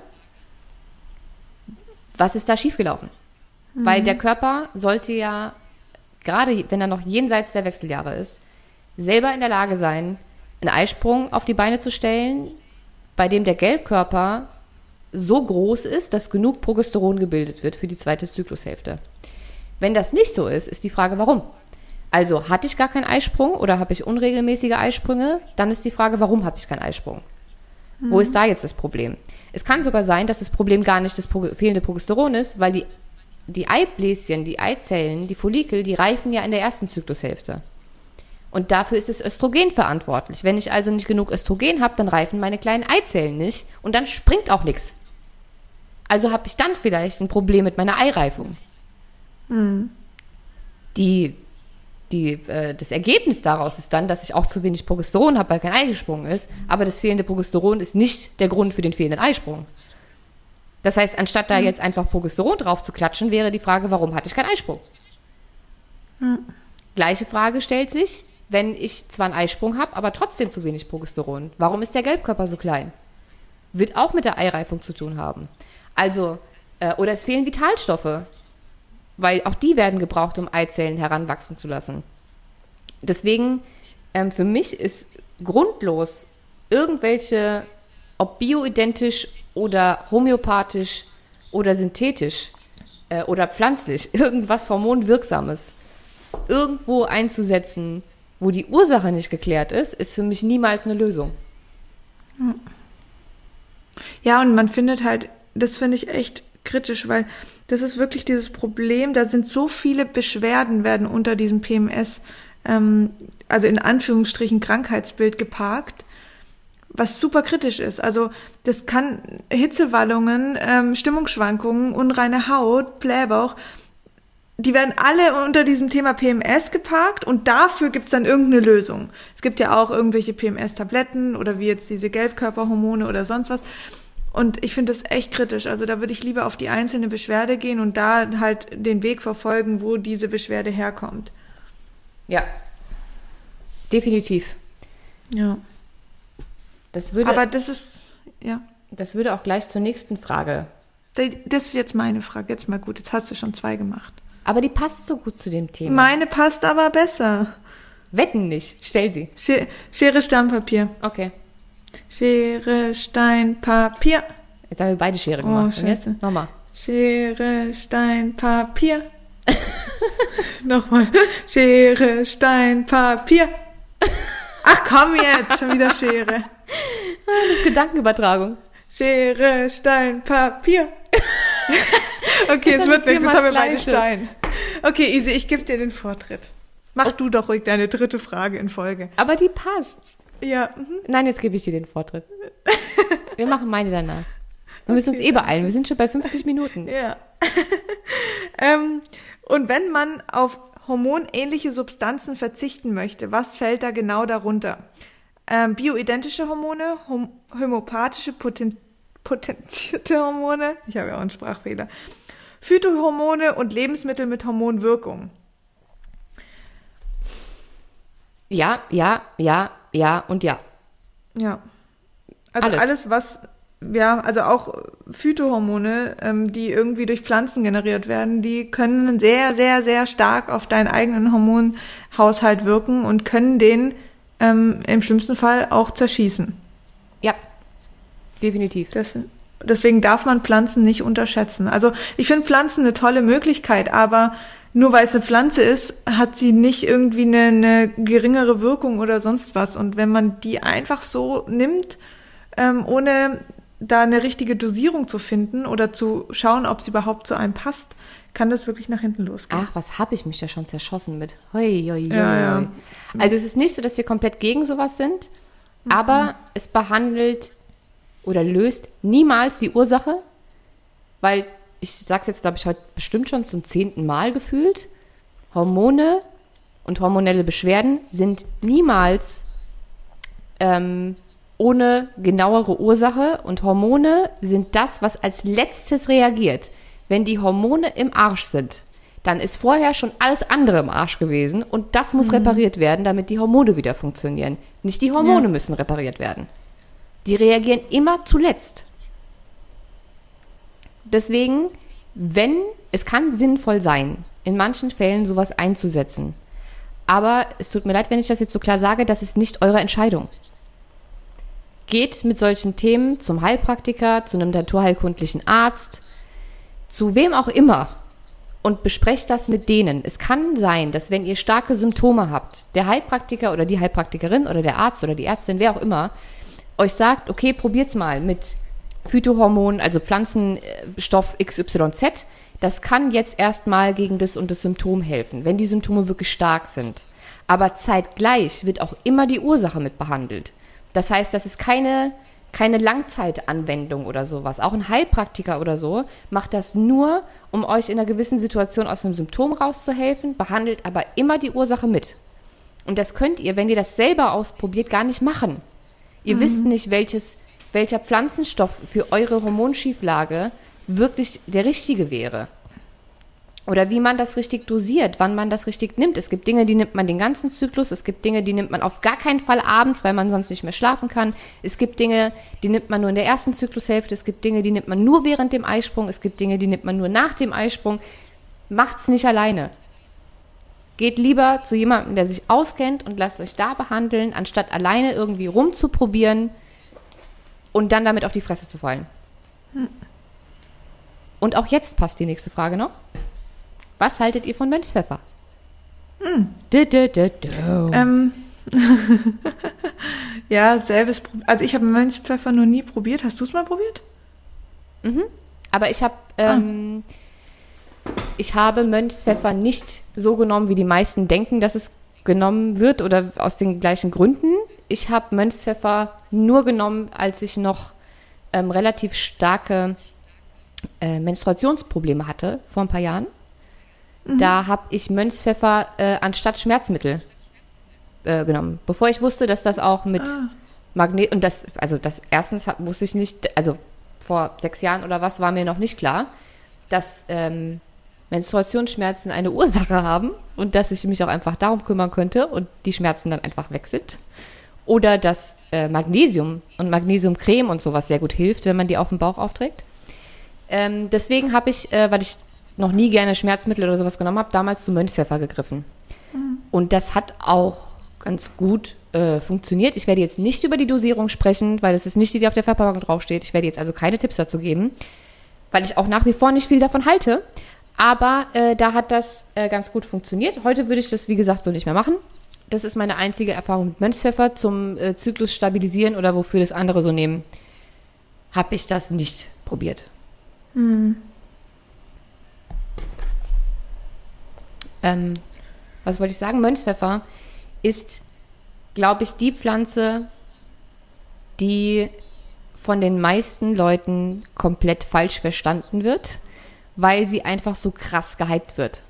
was ist da schiefgelaufen? Weil der Körper sollte ja, gerade wenn er noch jenseits der Wechseljahre ist, selber in der Lage sein, einen Eisprung auf die Beine zu stellen, bei dem der Gelbkörper so groß ist, dass genug Progesteron gebildet wird für die zweite Zyklushälfte. Wenn das nicht so ist, ist die Frage, warum? Also, hatte ich gar keinen Eisprung oder habe ich unregelmäßige Eisprünge? Dann ist die Frage, warum habe ich keinen Eisprung? Wo ist da jetzt das Problem? Es kann sogar sein, dass das Problem gar nicht das fehlende Progesteron ist, weil die Eibläschen, die Eizellen, die Follikel, die reifen ja in der ersten Zyklushälfte. Und dafür ist das Östrogen verantwortlich. Wenn ich also nicht genug Östrogen habe, dann reifen meine kleinen Eizellen nicht und dann springt auch nichts. Also habe ich dann vielleicht ein Problem mit meiner Eireifung. Das Ergebnis daraus ist dann, dass ich auch zu wenig Progesteron habe, weil kein Ei gesprungen ist, aber das fehlende Progesteron ist nicht der Grund für den fehlenden Eisprung. Das heißt, anstatt da jetzt einfach Progesteron drauf zu klatschen, wäre die Frage, warum hatte ich keinen Eisprung? Gleiche Frage stellt sich, wenn ich zwar einen Eisprung habe, aber trotzdem zu wenig Progesteron. Warum ist der Gelbkörper so klein? Wird auch mit der Eireifung zu tun haben. Also, oder es fehlen Vitalstoffe, weil auch die werden gebraucht, um Eizellen heranwachsen zu lassen. Deswegen, für mich ist grundlos irgendwelche, ob bioidentisch oder homöopathisch oder synthetisch oder pflanzlich, irgendwas Hormonwirksames irgendwo einzusetzen, wo die Ursache nicht geklärt ist für mich niemals eine Lösung. Ja, und man findet halt, das finde ich echt kritisch, weil das ist wirklich dieses Problem, da sind so viele Beschwerden, werden unter diesem PMS, also in Anführungsstrichen Krankheitsbild geparkt, was super kritisch ist. Also das kann Hitzewallungen, Stimmungsschwankungen, unreine Haut, Blähbauch, die werden alle unter diesem Thema PMS geparkt und dafür gibt's dann irgendeine Lösung. Es gibt ja auch irgendwelche PMS-Tabletten oder wie jetzt diese Gelbkörperhormone oder sonst was. Und ich finde das echt kritisch. Also da würde ich lieber auf die einzelne Beschwerde gehen und da halt den Weg verfolgen, wo diese Beschwerde herkommt. Ja, definitiv. Ja. Aber das ist, ja. Das würde auch gleich zur nächsten Frage. Das ist jetzt meine Frage. Jetzt mal gut, jetzt hast du schon 2 gemacht. Aber die passt so gut zu dem Thema. Meine passt aber besser. Wetten nicht. Stell sie. Schere, Stein, Papier. Okay. Schere, Stein, Papier. Jetzt haben wir beide Schere gemacht. Oh, scheiße. Und jetzt nochmal. Schere, Stein, Papier. Nochmal. Schere, Stein, Papier. Ach komm jetzt, schon wieder Schere. Das ist Gedankenübertragung. Schere, Stein, Papier. Okay, es wird nichts, jetzt haben wir beide Stein. Okay, Isi, ich gebe dir den Vortritt. Mach du doch ruhig deine dritte Frage in Folge. Aber die passt. Ja. Nein, jetzt gebe ich dir den Vortritt. Wir machen meine danach. Wir müssen uns beeilen. Wir sind schon bei 50 Minuten. Ja. Und wenn man auf hormonähnliche Substanzen verzichten möchte, was fällt da genau darunter? Bioidentische Hormone, homöopathische potenzierte Hormone, ich habe ja auch einen Sprachfehler, Phytohormone und Lebensmittel mit Hormonwirkung. Ja und ja. Ja. Also alles was, ja, also auch Phytohormone, die irgendwie durch Pflanzen generiert werden, die können sehr, sehr, sehr stark auf deinen eigenen Hormonhaushalt wirken und können den im schlimmsten Fall auch zerschießen. Ja, definitiv. Deswegen darf man Pflanzen nicht unterschätzen. Also ich finde Pflanzen eine tolle Möglichkeit, aber nur weil es eine Pflanze ist, hat sie nicht irgendwie eine geringere Wirkung oder sonst was. Und wenn man die einfach so nimmt, ohne da eine richtige Dosierung zu finden oder zu schauen, ob sie überhaupt zu einem passt, kann das wirklich nach hinten losgehen. Ach, was habe ich mich da schon zerschossen mit. Hoi. Ja. Also es ist nicht so, dass wir komplett gegen sowas sind, aber es behandelt oder löst niemals die Ursache, weil, ich sage es jetzt, glaube ich, heute bestimmt schon zum 10. Mal gefühlt, Hormone und hormonelle Beschwerden sind niemals ohne genauere Ursache, und Hormone sind das, was als letztes reagiert. Wenn die Hormone im Arsch sind, dann ist vorher schon alles andere im Arsch gewesen und das muss repariert werden, damit die Hormone wieder funktionieren. Nicht die Hormone müssen repariert werden. Die reagieren immer zuletzt. Deswegen, es kann sinnvoll sein, in manchen Fällen sowas einzusetzen. Aber es tut mir leid, wenn ich das jetzt so klar sage, das ist nicht eure Entscheidung. Geht mit solchen Themen zum Heilpraktiker, zu einem naturheilkundlichen Arzt, zu wem auch immer, und besprecht das mit denen. Es kann sein, dass wenn ihr starke Symptome habt, der Heilpraktiker oder die Heilpraktikerin oder der Arzt oder die Ärztin, wer auch immer, euch sagt, okay, probiert's mal mit Phytohormonen, also Pflanzenstoff XYZ. Das kann jetzt erstmal gegen das und das Symptom helfen, wenn die Symptome wirklich stark sind. Aber zeitgleich wird auch immer die Ursache mit behandelt. Das heißt, das ist keine Langzeitanwendung oder sowas. Auch ein Heilpraktiker oder so macht das nur, um euch in einer gewissen Situation aus einem Symptom rauszuhelfen, behandelt aber immer die Ursache mit. Und das könnt ihr, wenn ihr das selber ausprobiert, gar nicht machen. Ihr wisst nicht, welcher Pflanzenstoff für eure Hormonschieflage wirklich der richtige wäre. Oder wie man das richtig dosiert, wann man das richtig nimmt. Es gibt Dinge, die nimmt man den ganzen Zyklus. Es gibt Dinge, die nimmt man auf gar keinen Fall abends, weil man sonst nicht mehr schlafen kann. Es gibt Dinge, die nimmt man nur in der ersten Zyklushälfte. Es gibt Dinge, die nimmt man nur während dem Eisprung. Es gibt Dinge, die nimmt man nur nach dem Eisprung. Macht's nicht alleine. Geht lieber zu jemandem, der sich auskennt, und lasst euch da behandeln, anstatt alleine irgendwie rumzuprobieren und dann damit auf die Fresse zu fallen. Und auch jetzt passt die nächste Frage noch. Was haltet ihr von Mönchspfeffer? Ja, selbes. Also ich habe Mönchspfeffer noch nie probiert. Hast du es mal probiert? Aber ich habe Mönchspfeffer nicht so genommen, wie die meisten denken, dass es genommen wird, oder aus den gleichen Gründen. Ich habe Mönchspfeffer nur genommen, als ich noch relativ starke Menstruationsprobleme hatte, vor ein paar Jahren. Da habe ich Mönchspfeffer anstatt Schmerzmittel genommen. Bevor ich wusste, dass das auch mit Magnet... Und das erstens wusste ich nicht, also vor 6 Jahren oder was, war mir noch nicht klar, dass Menstruationsschmerzen eine Ursache haben und dass ich mich auch einfach darum kümmern könnte und die Schmerzen dann einfach weg sind. Oder dass Magnesium und Magnesiumcreme und sowas sehr gut hilft, wenn man die auf den Bauch aufträgt. Deswegen habe ich, weil ich noch nie gerne Schmerzmittel oder sowas genommen habe, damals zu Mönchspfeffer gegriffen. Und das hat auch ganz gut funktioniert. Ich werde jetzt nicht über die Dosierung sprechen, weil es ist nicht die auf der Verpackung draufsteht. Ich werde jetzt also keine Tipps dazu geben. weil ich auch nach wie vor nicht viel davon halte. Aber da hat das ganz gut funktioniert. Heute würde ich das, wie gesagt, so nicht mehr machen. Das ist meine einzige Erfahrung mit Mönchspfeffer zum Zyklus stabilisieren oder wofür das andere so nehmen. Habe ich das nicht probiert. Was wollte ich sagen? Mönchspfeffer ist, glaube ich, die Pflanze, die von den meisten Leuten komplett falsch verstanden wird, weil sie einfach so krass gehypt wird.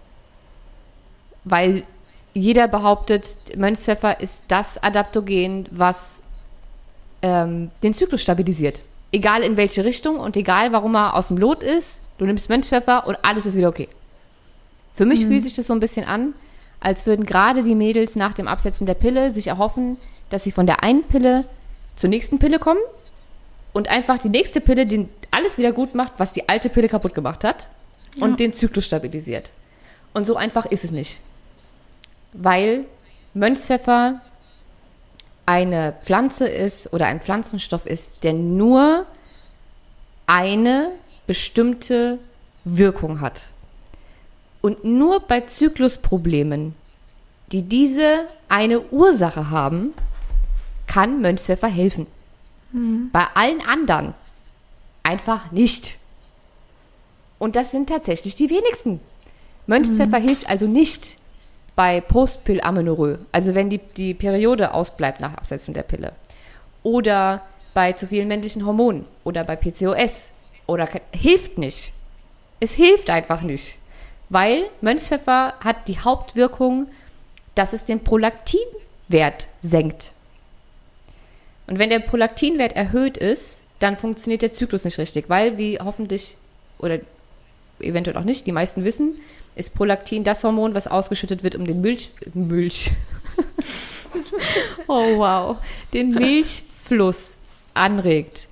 Weil jeder behauptet, Mönchspfeffer ist das Adaptogen, was den Zyklus stabilisiert. Egal in welche Richtung und egal, warum er aus dem Lot ist, du nimmst Mönchspfeffer und alles ist wieder okay. Für mich fühlt sich das so ein bisschen an, als würden gerade die Mädels nach dem Absetzen der Pille sich erhoffen, dass sie von der einen Pille zur nächsten Pille kommen und einfach die nächste Pille den alles wieder gut macht, was die alte Pille kaputt gemacht hat und den Zyklus stabilisiert. Und so einfach ist es nicht. Weil Mönchspfeffer eine Pflanze ist oder ein Pflanzenstoff ist, der nur eine bestimmte Wirkung hat. Und nur bei Zyklusproblemen, die diese eine Ursache haben, kann Mönchspfeffer helfen. Bei allen anderen einfach nicht. Und das sind tatsächlich die wenigsten. Mönchspfeffer hilft also nicht bei Postpill-Amenorrhoe, also wenn die Periode ausbleibt nach Absetzen der Pille. Oder bei zu vielen männlichen Hormonen oder bei PCOS. Oder hilft nicht. Es hilft einfach nicht. Weil Mönchspfeffer hat die Hauptwirkung, dass es den Prolaktinwert senkt. Und wenn der Prolaktinwert erhöht ist, dann funktioniert der Zyklus nicht richtig, weil, wie hoffentlich, oder eventuell auch nicht, die meisten wissen, ist Prolaktin das Hormon, was ausgeschüttet wird, um den oh wow, den Milchfluss anregt.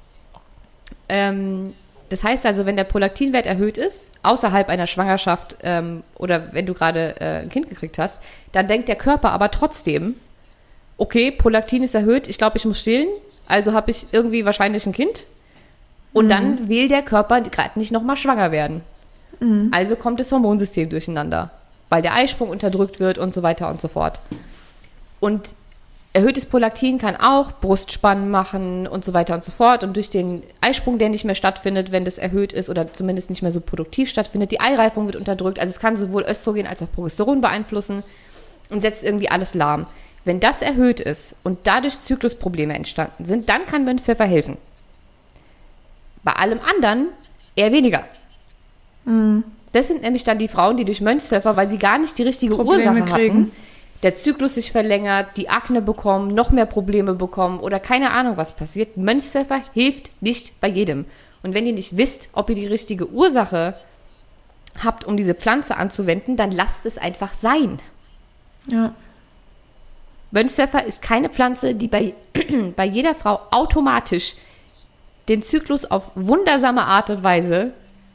Das heißt also, wenn der Prolaktinwert erhöht ist, außerhalb einer Schwangerschaft oder wenn du gerade ein Kind gekriegt hast, dann denkt der Körper aber trotzdem, okay, Prolaktin ist erhöht, ich glaube, ich muss stillen, also habe ich irgendwie wahrscheinlich ein Kind. Und dann will der Körper gerade nicht nochmal schwanger werden. Also kommt das Hormonsystem durcheinander, weil der Eisprung unterdrückt wird und so weiter und so fort. Und erhöhtes Prolaktin kann auch Brustspannen machen und so weiter und so fort. Und durch den Eisprung, der nicht mehr stattfindet, wenn das erhöht ist oder zumindest nicht mehr so produktiv stattfindet, die Eireifung wird unterdrückt. Also es kann sowohl Östrogen als auch Progesteron beeinflussen und setzt irgendwie alles lahm. Wenn das erhöht ist und dadurch Zyklusprobleme entstanden sind, dann kann Mönchspfeffer helfen. Bei allem anderen eher weniger. Das sind nämlich dann die Frauen, die durch Mönchspfeffer, weil sie gar nicht die richtige Ursache hatten, der Zyklus sich verlängert, die Akne bekommen, noch mehr Probleme bekommen oder keine Ahnung, was passiert. Mönchspfeffer hilft nicht bei jedem. Und wenn ihr nicht wisst, ob ihr die richtige Ursache habt, um diese Pflanze anzuwenden, dann lasst es einfach sein. Ja. Mönchspfeffer ist keine Pflanze, die bei jeder Frau automatisch den Zyklus auf wundersame Art und Weise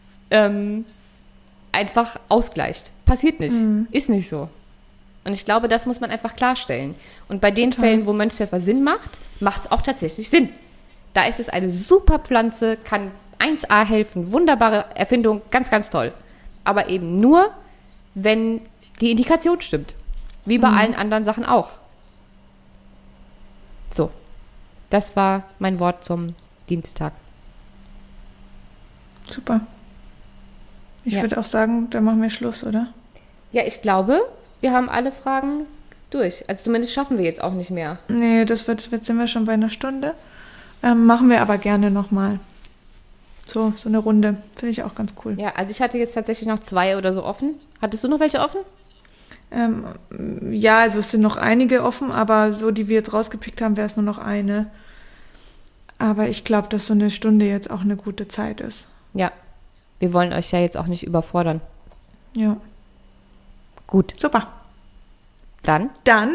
einfach ausgleicht. Passiert nicht. Ist nicht so. Und ich glaube, das muss man einfach klarstellen. Und bei den Fällen, wo Mönchspfeffer Sinn macht, macht es auch tatsächlich Sinn. Da ist es eine super Pflanze, kann 1A helfen, wunderbare Erfindung, ganz, ganz toll. Aber eben nur, wenn die Indikation stimmt. Wie bei allen anderen Sachen auch. So, das war mein Wort zum Dienstag. Super. Ich würde auch sagen, da machen wir Schluss, oder? Ja, ich glaube, wir haben alle Fragen durch. Also zumindest schaffen wir jetzt auch nicht mehr. Nee, jetzt sind wir schon bei einer Stunde. Machen wir aber gerne nochmal. So eine Runde. Finde ich auch ganz cool. Ja, also ich hatte jetzt tatsächlich noch 2 oder so offen. Hattest du noch welche offen? Ja, also es sind noch einige offen, aber so, die wir jetzt rausgepickt haben, wäre es nur noch eine. Aber ich glaube, dass so eine Stunde jetzt auch eine gute Zeit ist. Ja, wir wollen euch ja jetzt auch nicht überfordern. Ja. Gut. Super. Dann?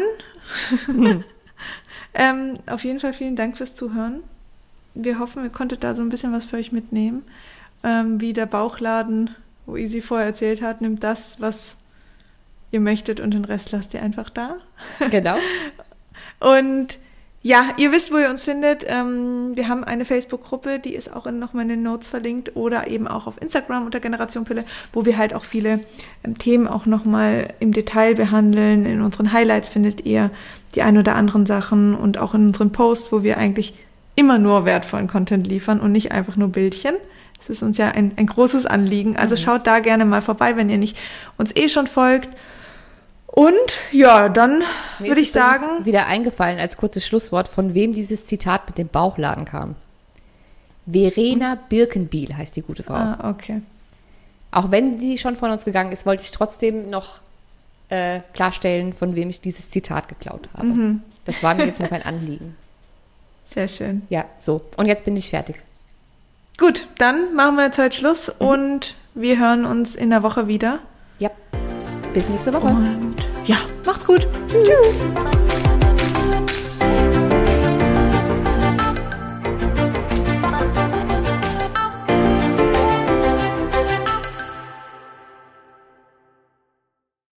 Auf jeden Fall vielen Dank fürs Zuhören. Wir hoffen, ihr konntet da so ein bisschen was für euch mitnehmen. Wie der Bauchladen, wo Isi vorher erzählt hat, nimmt das, was ihr möchtet und den Rest lasst ihr einfach da. Genau. Und Ja, ihr wisst, wo ihr uns findet. Wir haben eine Facebook-Gruppe, die ist auch nochmal in den Notes verlinkt oder eben auch auf Instagram unter Generation Pille, wo wir halt auch viele Themen auch nochmal im Detail behandeln. In unseren Highlights findet ihr die ein oder anderen Sachen und auch in unseren Posts, wo wir eigentlich immer nur wertvollen Content liefern und nicht einfach nur Bildchen. Das ist uns ja ein großes Anliegen. Also schaut da gerne mal vorbei, wenn ihr nicht uns schon folgt. Und ja, dann würde ich sagen... Mir ist wieder eingefallen als kurzes Schlusswort, von wem dieses Zitat mit dem Bauchladen kam. Verena Birkenbiel heißt die gute Frau. Ah, okay. Auch wenn sie schon von uns gegangen ist, wollte ich trotzdem noch klarstellen, von wem ich dieses Zitat geklaut habe. Das war mir jetzt noch ein Anliegen. Sehr schön. Ja, so. Und jetzt bin ich fertig. Gut, dann machen wir jetzt heute Schluss und wir hören uns in der Woche wieder. Ja. Bis nächste Woche. Und ja, macht's gut. Tschüss.